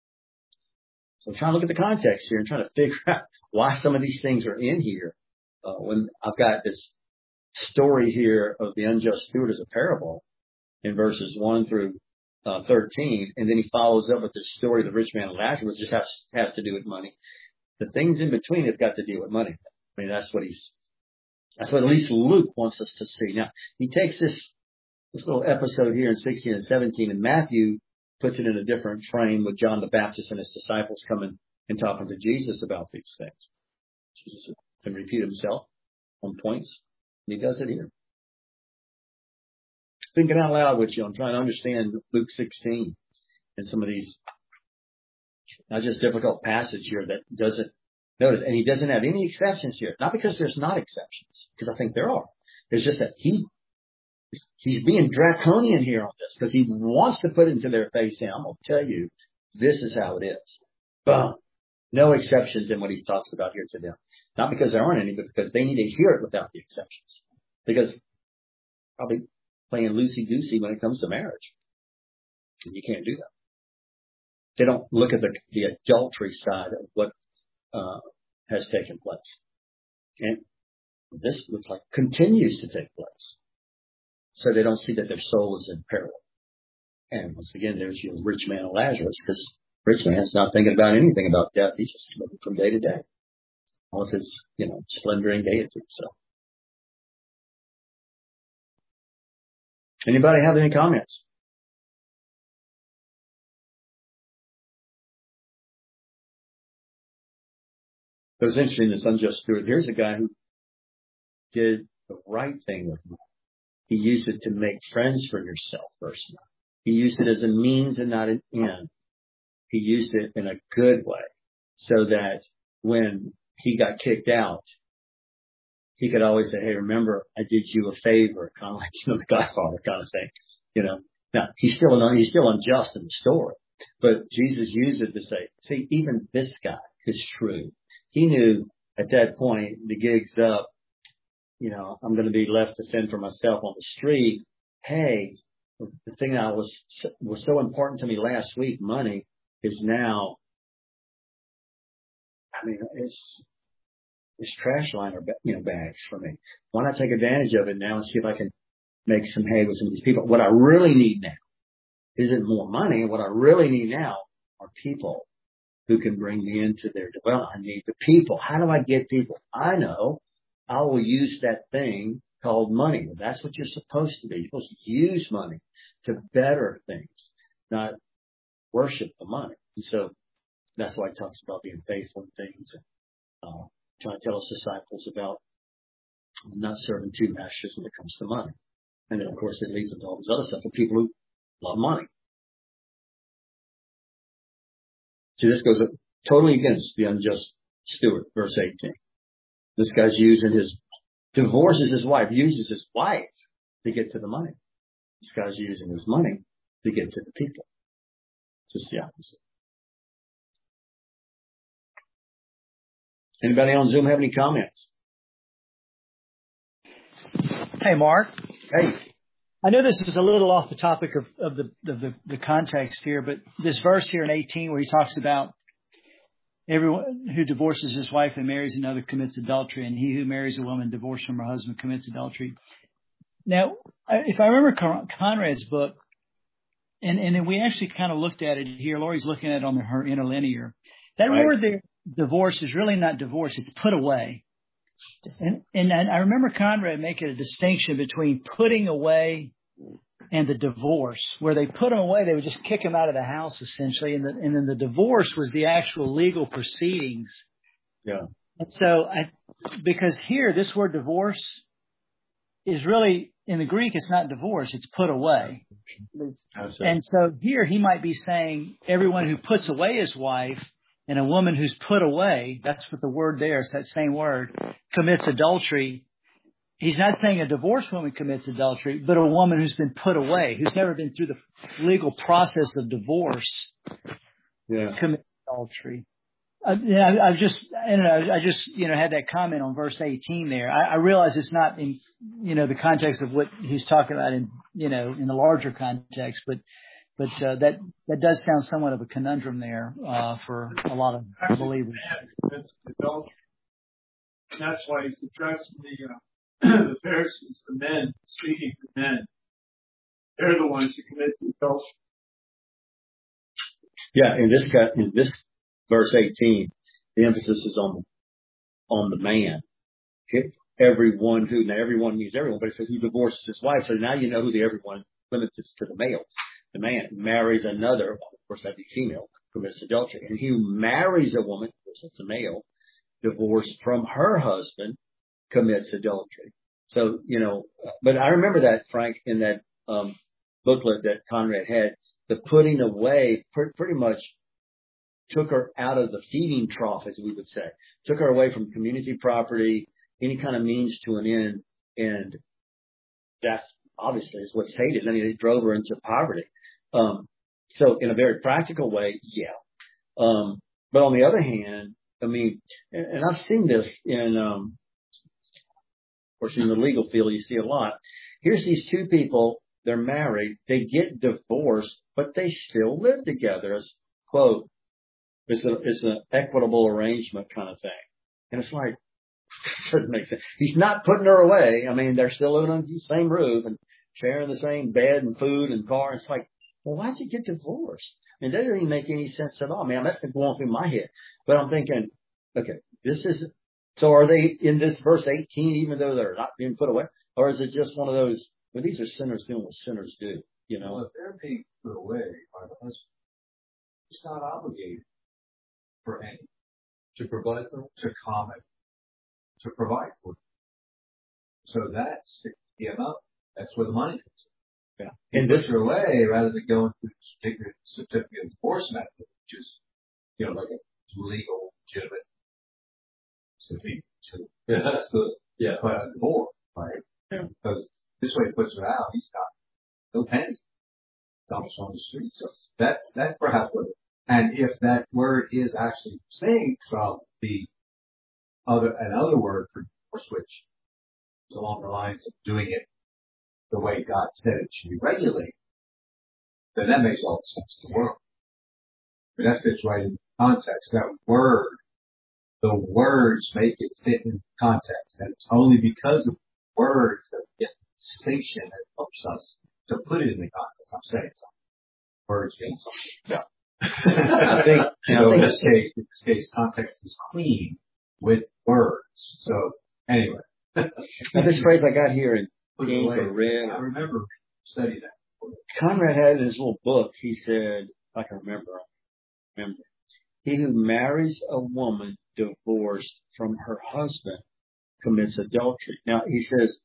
So I'm trying to look at the context here and trying to figure out why some of these things are in here. Uh, when I've got this story here of the unjust steward as a parable in verses one through Uh, thirteen, and then he follows up with the story of the rich man and Lazarus, which just has, has to do with money. The things in between have got to deal with money. I mean, that's what he's, that's what at least Luke wants us to see. Now, he takes this, this little episode here in sixteen and seventeen, and Matthew puts it in a different frame with John the Baptist and his disciples coming and talking to Jesus about these things. Jesus can repeat himself on points, and he does it here. Thinking out loud with you, I'm trying to understand Luke sixteen and some of these, not just difficult passage here that doesn't notice, and he doesn't have any exceptions here. Not because there's not exceptions, because I think there are. It's just that he, he's being draconian here on this because he wants to put it into their face saying, I'm going to tell you, this is how it is. Boom. No exceptions in what he talks about here to them. Not because there aren't any, but because they need to hear it without the exceptions. Because probably playing loosey-goosey when it comes to marriage. And you can't do that. They don't look at the, the adultery side of what uh, has taken place. And this looks like continues to take place. So they don't see that their soul is in peril. And once again, there's your rich man and Lazarus, because rich man's not thinking about anything about death. He's just living from day to day. All of his, you know, splendor and gaiety. So. Anybody have any comments? It was interesting, this unjust steward. Here's a guy who did the right thing with money. He used it to make friends for yourself, verse nine. He used it as a means and not an end. He used it in a good way so that when he got kicked out, he could always say, hey, remember, I did you a favor, kind of like, you know, the Godfather kind of thing, you know. Now, he's still, he's still unjust in the story, but Jesus used it to say, see, even this guy is shrewd. He knew at that point, the gig's up, you know, I'm going to be left to fend for myself on the street. Hey, the thing that was, was so important to me last week, money, is now, I mean, it's, it's trash liner, you know, bags for me. Why not take advantage of it now and see if I can make some hay with some of these people? What I really need now isn't more money. What I really need now are people who can bring me into their development. I need the people. How do I get people? I know I will use that thing called money. That's what you're supposed to be. You're supposed to use money to better things, not worship the money. And so that's why he talks about being faithful in things. Uh, trying to tell his disciples about not serving two masters when it comes to money. And then, of course, it leads into all this other stuff for people who love money. See, this goes totally against the unjust steward, verse eighteen. This guy's using his, divorces his wife, uses his wife to get to the money. This guy's using his money to get to the people. Just the opposite. Anybody on Zoom have any comments? Hey, Mark. Hey. I know this is a little off the topic of, of the, of the, the context here, but this verse here in eighteen where he talks about everyone who divorces his wife and marries another commits adultery, and he who marries a woman divorced from her husband commits adultery. Now, if I remember Conrad's book, and, and then we actually kind of looked at it here, Lori's looking at it on her interlinear. That right. word there, divorce, is really not divorce, it's put away. And, and I remember Conrad making a distinction between putting away and the divorce. Where they put him away, they would just kick him out of the house, essentially. And, the, and then the divorce was the actual legal proceedings. Yeah. And so, I, because here, this word divorce is really, in the Greek, it's not divorce, it's put away. And so here, he might be saying everyone who puts away his wife, and a woman who's put away, that's what the word there is, that same word, commits adultery. He's not saying a divorced woman commits adultery, but a woman who's been put away, who's never been through the legal process of divorce, yeah. commits adultery. Uh, yeah, I, I've just, I, don't know, I just, you know, had that comment on verse eighteen there. I, I realize it's not in, you know, the context of what he's talking about in, you know, in the larger context, but But uh, that that does sound somewhat of a conundrum there uh, for a lot of believers. That's adultery. And that's why he's addressing the uh, the Pharisees, the men, speaking to men. They're the ones who commit the adultery. Yeah, in this in this verse eighteen, the emphasis is on on the man. If everyone who now everyone means everyone, but it says who divorces his wife. So now you know who the everyone limits is to the male. The man marries another, of course that'd be female, commits adultery. And he who marries a woman, of course it's a male, divorced from her husband, commits adultery. So, you know, but I remember that, Frank, in that um, booklet that Conrad had, the putting away pr- pretty much took her out of the feeding trough, as we would say, took her away from community property, any kind of means to an end, and that obviously is what's hated. I mean, it drove her into poverty. Um, so in a very practical way, yeah. Um, but on the other hand, I mean, and, and I've seen this in, um, of course, in the legal field, you see a lot. Here's these two people, they're married, they get divorced, but they still live together. As quote, it's a, it's an equitable arrangement kind of thing. And it's like, doesn't make sense. He's not putting her away. I mean, they're still living under the same roof and sharing the same bed and food and car. It's like, well, why'd you get divorced? I mean, that doesn't even make any sense at all. I mean, that's been going through my head. But I'm thinking, okay, this is, so are they in this verse eighteen, even though they're not being put away? Or is it just one of those, well, these are sinners doing what sinners do, you know? Well, if they're being put away by the husband, he's not obligated for any. To provide them? To comment. To provide for them. So that's to give up. That's where the money comes in. Yeah. And push her away rather than going through the certificate, certificate of divorce method, which is, you know, like a legal, legitimate certificate. Yeah, that's good. Yeah. But a divorce, right? Yeah. Because this way he puts her out, he's got no penny. Dumps on the street. So that, that's perhaps what, and if that word is actually distinct from the other, another word for divorce, which is along the lines of doing it the way God said it should be regulated, then that makes all the sense in the world. But that fits right in context. That word, the words make it fit in context. And it's only because of words that we get the distinction that helps us to put it in the context. I'm saying something. Words mean something. Yeah. I think, so in this case, in this case, context is clean with words. So anyway. Now this phrase I got here in pink or red. I remember studying that. Conrad had in his little book, he said, if I can remember, remember, he who marries a woman divorced from her husband commits adultery. Now he says,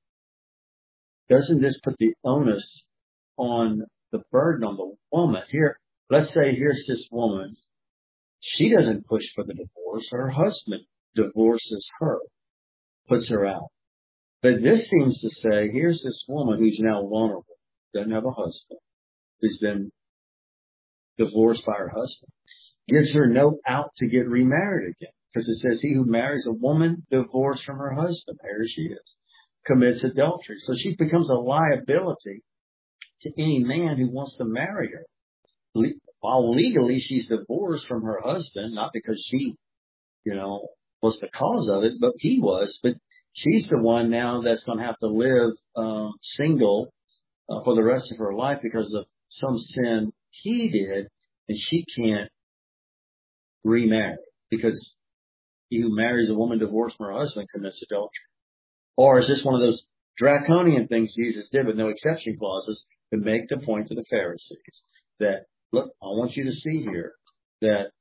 doesn't this put the onus on the burden on the woman? Here, let's say here's this woman. She doesn't push for the divorce. Her husband divorces her, puts her out. But this seems to say, here's this woman who's now vulnerable, doesn't have a husband, who's been divorced by her husband, gives her no out to get remarried again. because it says he who marries a woman divorced from her husband, there she is, commits adultery. So she becomes a liability to any man who wants to marry her. Le- While legally she's divorced from her husband, not because she, you know, was the cause of it, but he was. But she's the one now that's going to have to live um, single uh, for the rest of her life because of some sin he did, and she can't remarry because he who marries a woman divorced from her husband commits adultery. Or is this one of those draconian things Jesus did with no exception clauses to make the point to the Pharisees that, look, I want you to see here that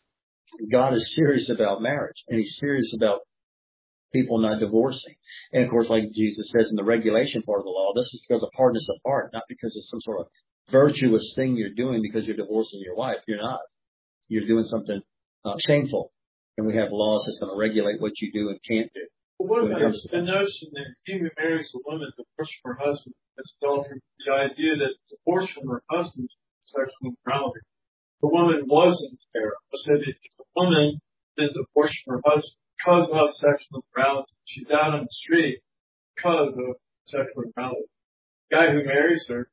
God is serious about marriage, and he's serious about people not divorcing. And of course, like Jesus says in the regulation part of the law, this is because of hardness of heart, not because it's some sort of virtuous thing you're doing because you're divorcing your wife. You're not. You're doing something uh, shameful. And we have laws that's going to regulate what you do and can't do. But what about the notion that he who marries a woman divorced from her husband is adultery? The idea that divorce from her husband is sexual immorality. The woman wasn't there. So that if the woman been divorced from her husband because of sexual immorality, she's out on the street because of sexual immorality. The guy who marries her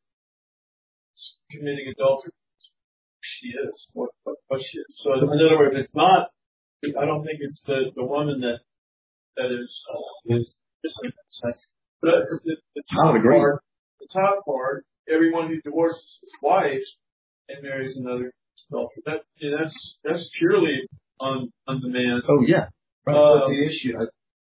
is committing adultery. She is what, what, what she is. So in other words, it's not. I don't think it's the the woman that that is uh, is missing. But the, the top part, the top part, everyone who divorces his wife and marries another adulterer. That yeah, that's that's purely on on the man. Oh yeah. Right. Uh, but the issue. I,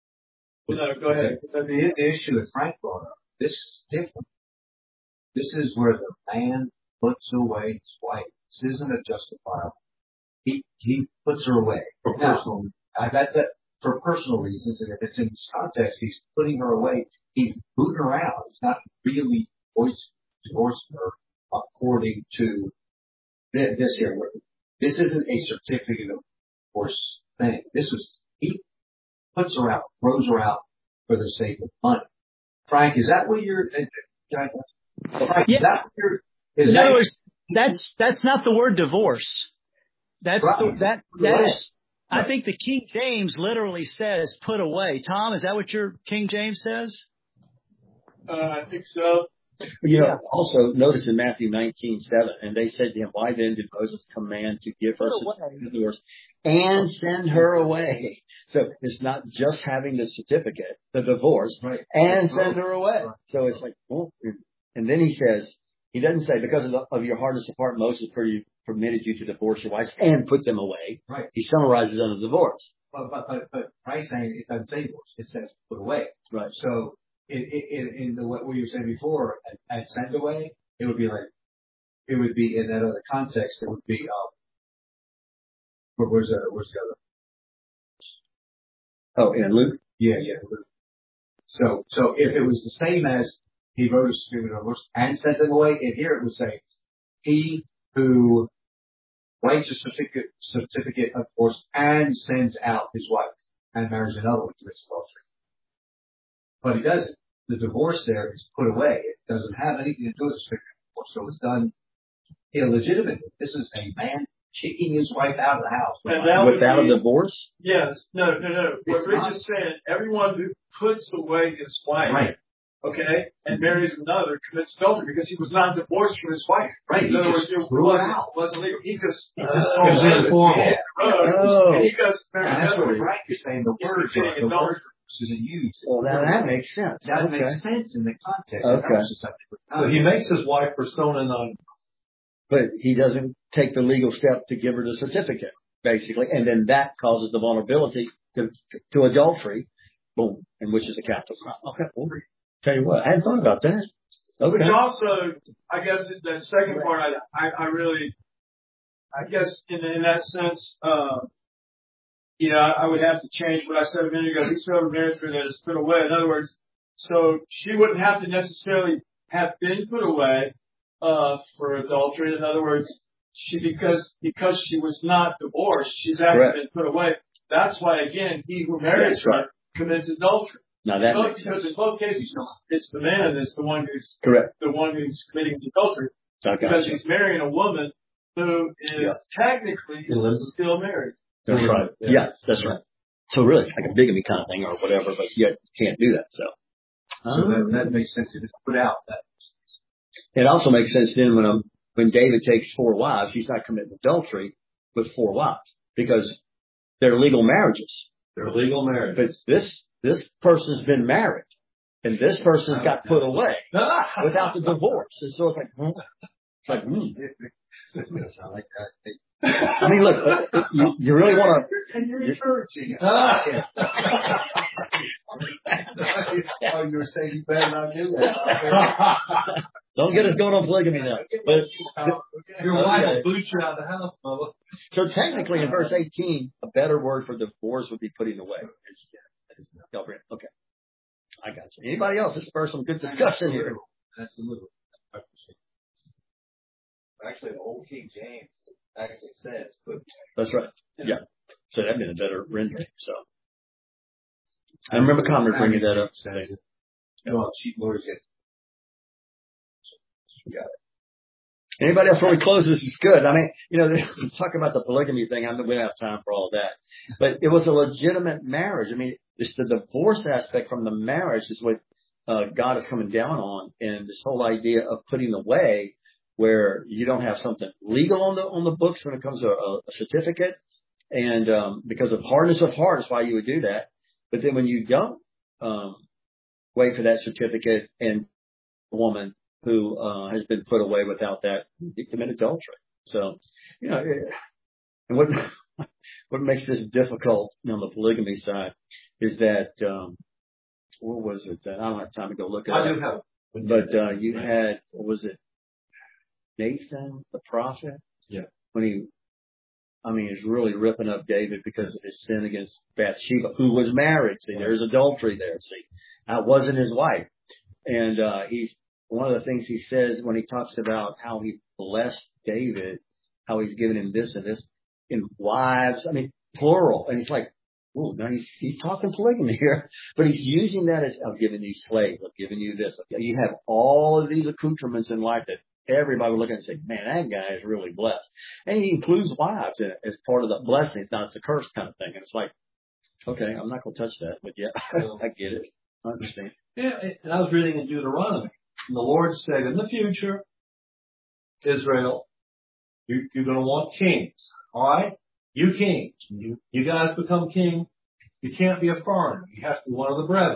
no, go ahead. The, the issue that Frank brought up. This is different. This is where the man puts away his wife. This isn't a justifiable. He he puts her away for personal. I bet that for personal reasons, and if it's in this context, he's putting her away. He's booting her out. He's not really divorcing her according to this here. This isn't a certificate of divorce thing. This was he puts her out, throws her out for the sake of money. Frank, is that what you're? Frank, yeah. is that what you're? Is in that, other words, that's that's not the word divorce. That's right. the, that that right. is. I right. think the King James literally says "put away." Tom, is that what your King James says? Uh, I think so. You know, also notice in Matthew nineteen seven, and they said to him, "Why then did Moses command to give her a divorce and send her away?" So it's not just having the certificate, the divorce, right. and send her away. Right. So it's like, well, and then he says, he doesn't say because of, the, of your hardness of heart, Moses permitted you to divorce your wives and put them away. Right. He summarizes under divorce. But but but, but Christ saying it doesn't say divorce; it says put away. Right. So in in, in the what you were saying before, and, and send away, it would be like it would be in that other context. It would be um. Where, where's the where's the other? Oh, in Luke. Yeah, yeah. Luke. So so if it was the same as he wrote a certificate of divorce and sent them away, and here it would say he who writes a certificate certificate of divorce and sends out his wife and marries another one to his adultery. But he doesn't. The divorce there is put away. It doesn't have anything to do with the certificate of divorce, so it's done illegitimately. This is a man kicking his wife out of the house without a divorce. Yes. No. No. No. What It's Rich not. is saying, everyone who puts away his wife. Right. Okay, and marries another commits adultery because he was not divorced from his wife. Right. In other He words, just it threw it wasn't, out. wasn't legal. He just, he just Uh, it was informal. Yeah. Oh. And he goes, And that's what Frank is saying. The He's words committing are, the adultery. word isn't used. Well, now that makes sense. That okay. makes sense in the context. Okay. That was just something we're So he makes his wife persona non. But he doesn't take the legal step to give her the certificate, basically, and then that causes the vulnerability to to adultery, boom, and which is a capital crime. Okay, well, tell you what, I hadn't thought about that. Okay. Which also, I guess, that second part, I, I, I really, I guess, in in that sense, uh, you know, I would have to change what I said a minute ago. Whosoever marries her that is put away. In other words, so she wouldn't have to necessarily have been put away uh for adultery. In other words, she because because she was not divorced, she's actually been put away. That's why, again, he who marries her right. commits adultery. Now that both, makes because sense. in both cases, it's the man that's the one who's Correct. the one who's committing the adultery I got because you. he's marrying a woman who is Yeah. technically Elizabeth. still married. That's right. Yeah. yeah, that's right. So really, it's like a bigamy kind of thing or whatever, but yet you can't do that. So, so um, that, that makes sense to just put out that. It also makes sense then when um, when David takes four wives, he's not committing adultery with four wives because they're legal marriages. They're legal marriages. But this this person's been married, and this person's got put away without the divorce. And so it's like, hmm. It's like, hmm. I like that. I mean, look, you, you really want to. And you're encouraging it. Oh, you were saying you better not do that. Don't get us going on polygamy now. But your wife will boot you out of the house, Bubba. So technically, in verse eighteen, a better word for divorce would be putting away. Okay, I got you. Anybody else? This is for some good discussion here. Absolutely. Actually, the old King James actually says put. That's right. Yeah. So that'd been a better rendering. So I remember Conrad bringing that up. No, cheap lawyers get. Got it. Anybody else before we close? This is good. I mean, you know, talking about the polygamy thing, I we don't have time for all that. But it was a legitimate marriage. I mean, it's the divorce aspect from the marriage is what uh, God is coming down on, and this whole idea of putting away, where you don't have something legal on the on the books when it comes to a, a certificate, and um, because of hardness of heart is why you would do that. But then when you don't um, wait for that certificate, and a woman who uh, has been put away without that, you commit adultery. So, you know, and what what makes this difficult on the polygamy side is that um, what was it? I don't have time to go look at it. I do have, but uh, you had what was it? Nathan, the prophet. Yeah. When he, I mean, he's really ripping up David because of his sin against Bathsheba, who was married. See, there's adultery there. See, that wasn't his wife, and uh, he's. One of the things he says when he talks about how he blessed David, how he's given him this and this in wives, I mean, plural. And he's like, oh, now he's, he's talking polygamy here, but he's using that as, I've given you slaves, I've given you this. You have all of these accoutrements in life that everybody would look at and say, man, that guy is really blessed. And he includes wives in it as part of the blessing. It's not, it's a curse kind of thing. And it's like, okay, I'm not going to touch that, but yeah, I get it. I understand. Yeah. And I was reading in Deuteronomy. And the Lord said, in the future, Israel, you, you're going to want kings. All right? You kings. You, you guys become king. You can't be a foreigner. You have to be one of the brethren.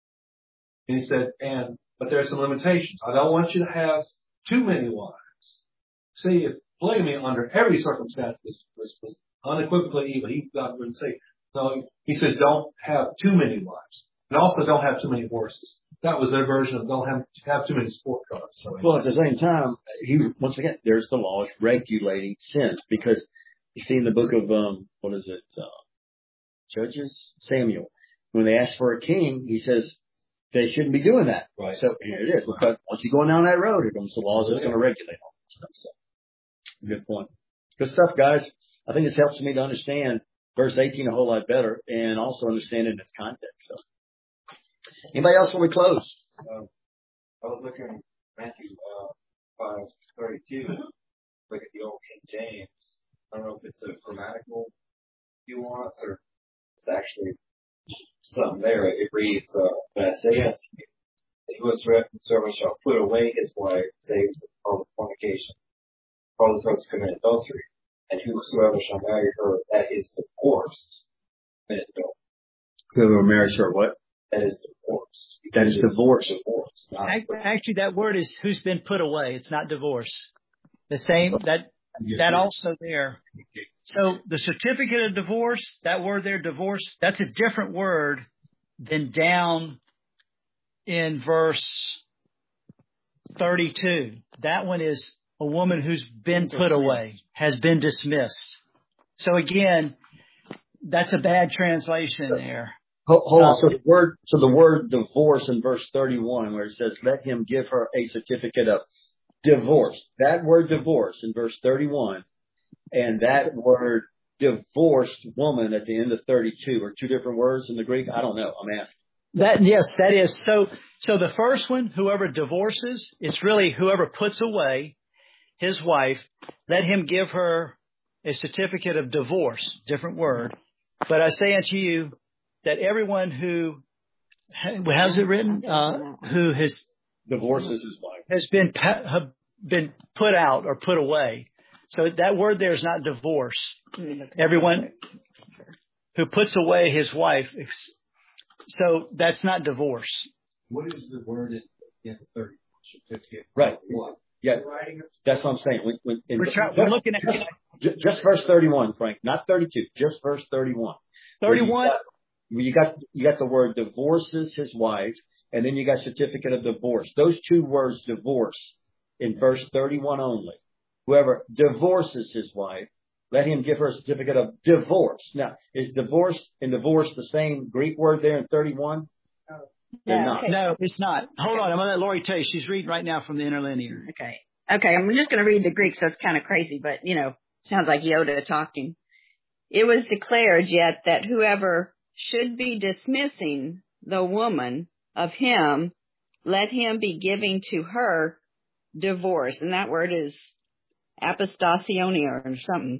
And he said, and, but there's some limitations. I don't want you to have too many wives. See, if polygamy under every circumstance was, was, was unequivocally evil, he God wouldn't say, no, he says don't have too many wives. And also don't have too many horses. That was their version of don't have, have too many sport cars. So well, at the same time, he once again, there's the laws regulating sins because you see in the book of um, what is it, uh, Judges, Samuel, when they ask for a king, he says they shouldn't be doing that. Right. So here it is. Because once you're going down that road, here comes the laws that's going to regulate all that stuff. So good point. Good stuff, guys. I think this helps me to understand verse eighteen a whole lot better and also understand it in its context. So. Anybody else before we close? Uh, I was looking at Matthew uh, five thirty-two. Look at the old King James. I don't know if it's a grammatical nuance or it's actually something there. It reads, uh, "But I say unto you, that whosoever shall put away his wife, save all the fornication, all the those commit adultery, and whosoever shall marry her that is divorced, commit adultery." Whoever marries her, what? That is divorced. That is divorce. divorce Actually, that word is who's been put away. It's not divorce. The same, that, that also there. So the certificate of divorce, that word there, divorce, that's a different word than down in verse thirty-two. That one is a woman who's been put away, has been dismissed. So again, that's a bad translation there. Hold, hold on. So the word, so the word divorce in verse thirty-one, where it says, "Let him give her a certificate of divorce." That word divorce in verse thirty-one, and that word divorced woman at the end of thirty-two are two different words in the Greek. I don't know. I'm asking. That yes, that is so. So the first one, whoever divorces, it's really whoever puts away his wife. Let him give her a certificate of divorce, different word. But I say unto you that everyone who, how's it written? Uh, who has Divorces his wife. Has been, have been put out or put away. So that word there is not divorce. Everyone who puts away his wife. So that's not divorce. What is the word in the thirty certificate? Right. What? Yeah. That's what I'm saying. When, when, in, we're, try, we're looking at just, just verse thirty-one, Frank, not thirty-two. Just verse thirty-one. thirty-one. You got, you got you got the word divorces his wife, and then you got certificate of divorce. Those two words, divorce, in verse thirty-one only. Whoever divorces his wife, let him give her a certificate of divorce. Now, is divorce and divorce the same Greek word there in thirty-one? No. They're not. No, it's not. Hold on. I'm going to let Lori tell you. She's reading right now from the interlinear. Okay. Okay. I'm just going to read the Greek, so it's kind of crazy, but, you know, sounds like Yoda talking. It was declared yet that whoever should be dismissing the woman of him, let him be giving to her divorce. And that word is apostasionia or something.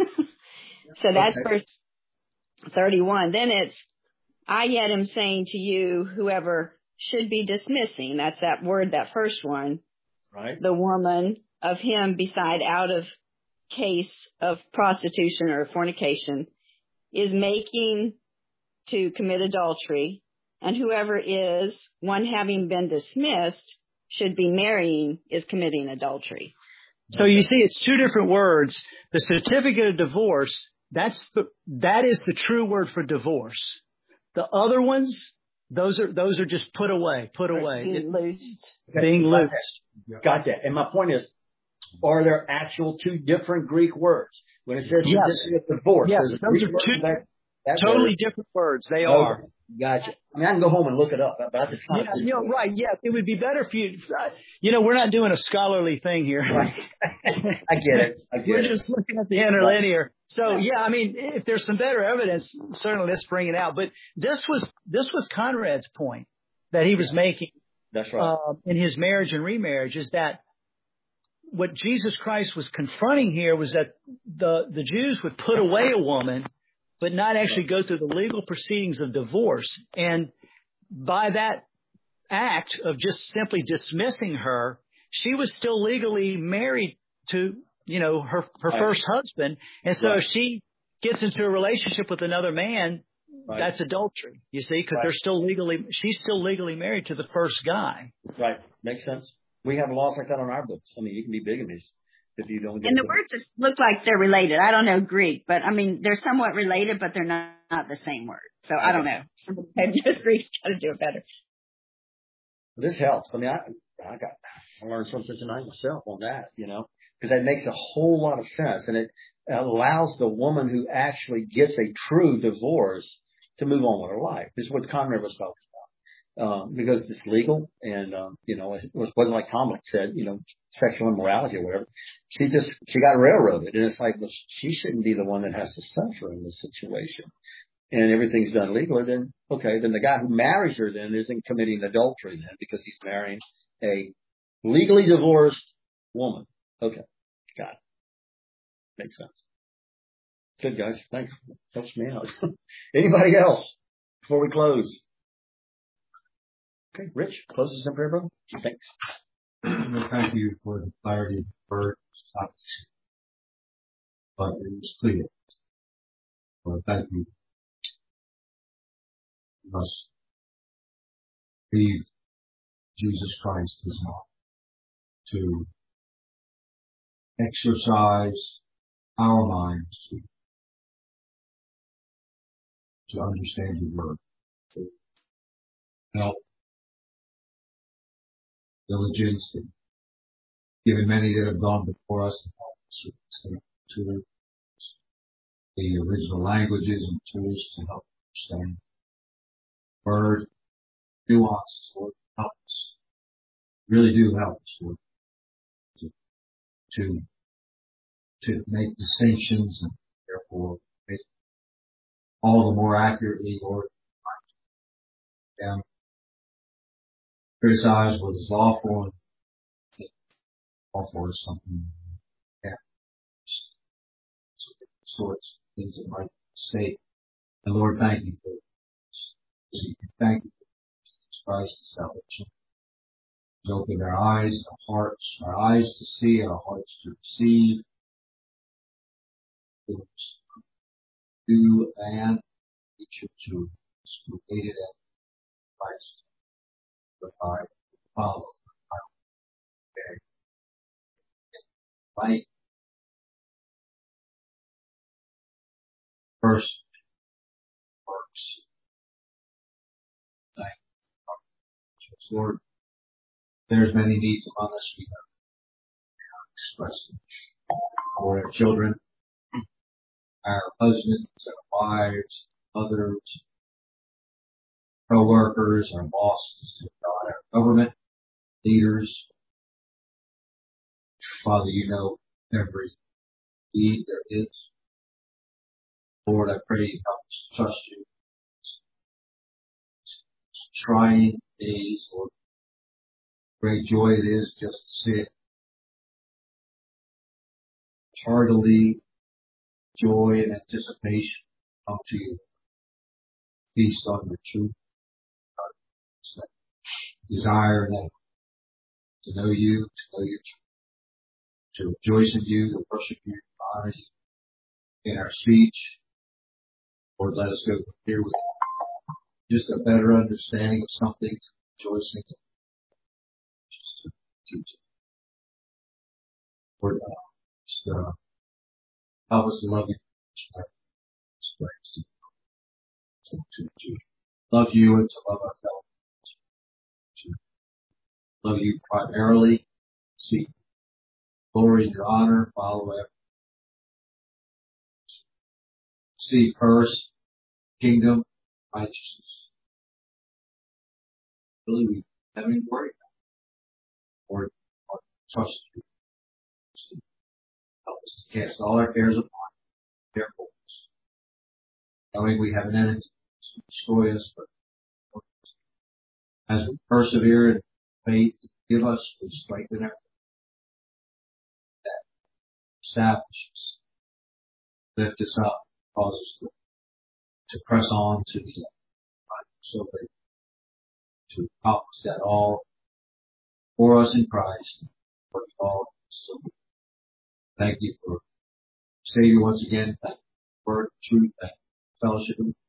So that's Okay. verse thirty-one. Then it's, I yet am saying to you, whoever should be dismissing, that's that word, that first one, Right. the woman of him beside out of case of prostitution or fornication, is making to commit adultery, and whoever is, one having been dismissed, should be marrying, is committing adultery. So you see, it's two different words. The certificate of divorce, that's the, that is the true word for divorce. The other ones, those are, those are just put away, put away. Being It, loosed. being loosed. Got that. And my point is, are there actual two different Greek words? When it says Yes. certificate of divorce, Yes, there's a those Greek are word two for that, that totally word. different words. They Okay. are. Gotcha. I mean, I can go home and look it up, but I just kind Yeah, of you know, right. Yeah, it would be better if you, you know, we're not doing a scholarly thing here. Right. I get it. I get We're it. just looking at the interlinear. So yeah, I mean, if there's some better evidence, certainly let's bring it out. But this was, this was Conrad's point that he was making, That's right. uh, in his marriage and remarriage, is that what Jesus Christ was confronting here was that the, the Jews would put away a woman, but not actually go through the legal proceedings of divorce. And by that act of just simply dismissing her, she was still legally married to, you know, her, her Right. first husband. And so Right. if she gets into a relationship with another man, Right. that's adultery, you see, because Right. they're still legally, she's still legally married to the first guy. Right. Makes sense. We have laws like that on our books. I mean, you can be bigamous if you don't get And the it. words just look like they're related. I don't know Greek, but I mean, they're somewhat related, but they're not, not the same word. So I don't know. Somebody maybe just Greek's got to do it better. This helps. I mean, I, I got, I learned something tonight myself on that, you know, because that makes a whole lot of sense. And it allows the woman who actually gets a true divorce to move on with her life. This is what Conrad was talking about. Um, because it's legal and, um, you know, it wasn't like Tomlin said, you know, sexual immorality or whatever. She just, she got railroaded. And it's like, well, she shouldn't be the one that has to suffer in this situation. And everything's done legally, then, okay, then the guy who marries her then isn't committing adultery then because he's marrying a legally divorced woman. Okay. Got it. Makes sense. Good, guys. Thanks. Helps me out. Anybody else before we close? Okay, Rich, close us in prayer, brother. Thanks. Well, thank you for the clarity of the word. But it was clear. Well, thank you. We must leave Jesus Christ as not to exercise our minds to, to understand your word, to help diligence, and given many that have gone before us and help us to the original languages and tools to help understand word nuances, Lord, help us. Really do help us, Lord, to, to, to make distinctions and therefore make all the more accurately, Lord, and criticize what is lawful and lawful is something. Yeah. So sorts of things that might stay. And Lord, thank you for this. Thank you for Jesus Christ's salvation. Open our eyes, our hearts, our eyes to see, our hearts to receive. You and each of you is created at Christ, the I follow. Okay. Light. First works. Thank you. Lord, there's many needs among us. We have expressed for our children, our husbands, our wives, mothers, co-workers, our bosses, God, our government leaders. Father, you know every need there is. Lord, I pray you help us to trust you. Trying days, Lord. Great joy it is just to sit heartily, joy and anticipation come to you. Feast on your truth. Desire and to know you, to know your truth, to rejoice in you, to worship you, to honor you in our speech. Lord, let us go here with just a better understanding of something, rejoicing in. Just to teach it. Lord, uh, just uh, help us to love you. To, to, to love you and to love our fellow. To love you primarily, seek glory and your honor, follow after. Seek first kingdom, righteousness. Really, we haven't even worried about it. Lord, trust you. Help us to cast all our cares upon you. Careful. Knowing we have an enemy to destroy us, but as we persevere in faith, give us the strength and effort that establishes, lift us up, cause us to, to press on to the end, so that to accomplish that all for us in Christ, for all. So thank you for Savior once again. Thank you for word, truth, thank you for fellowship.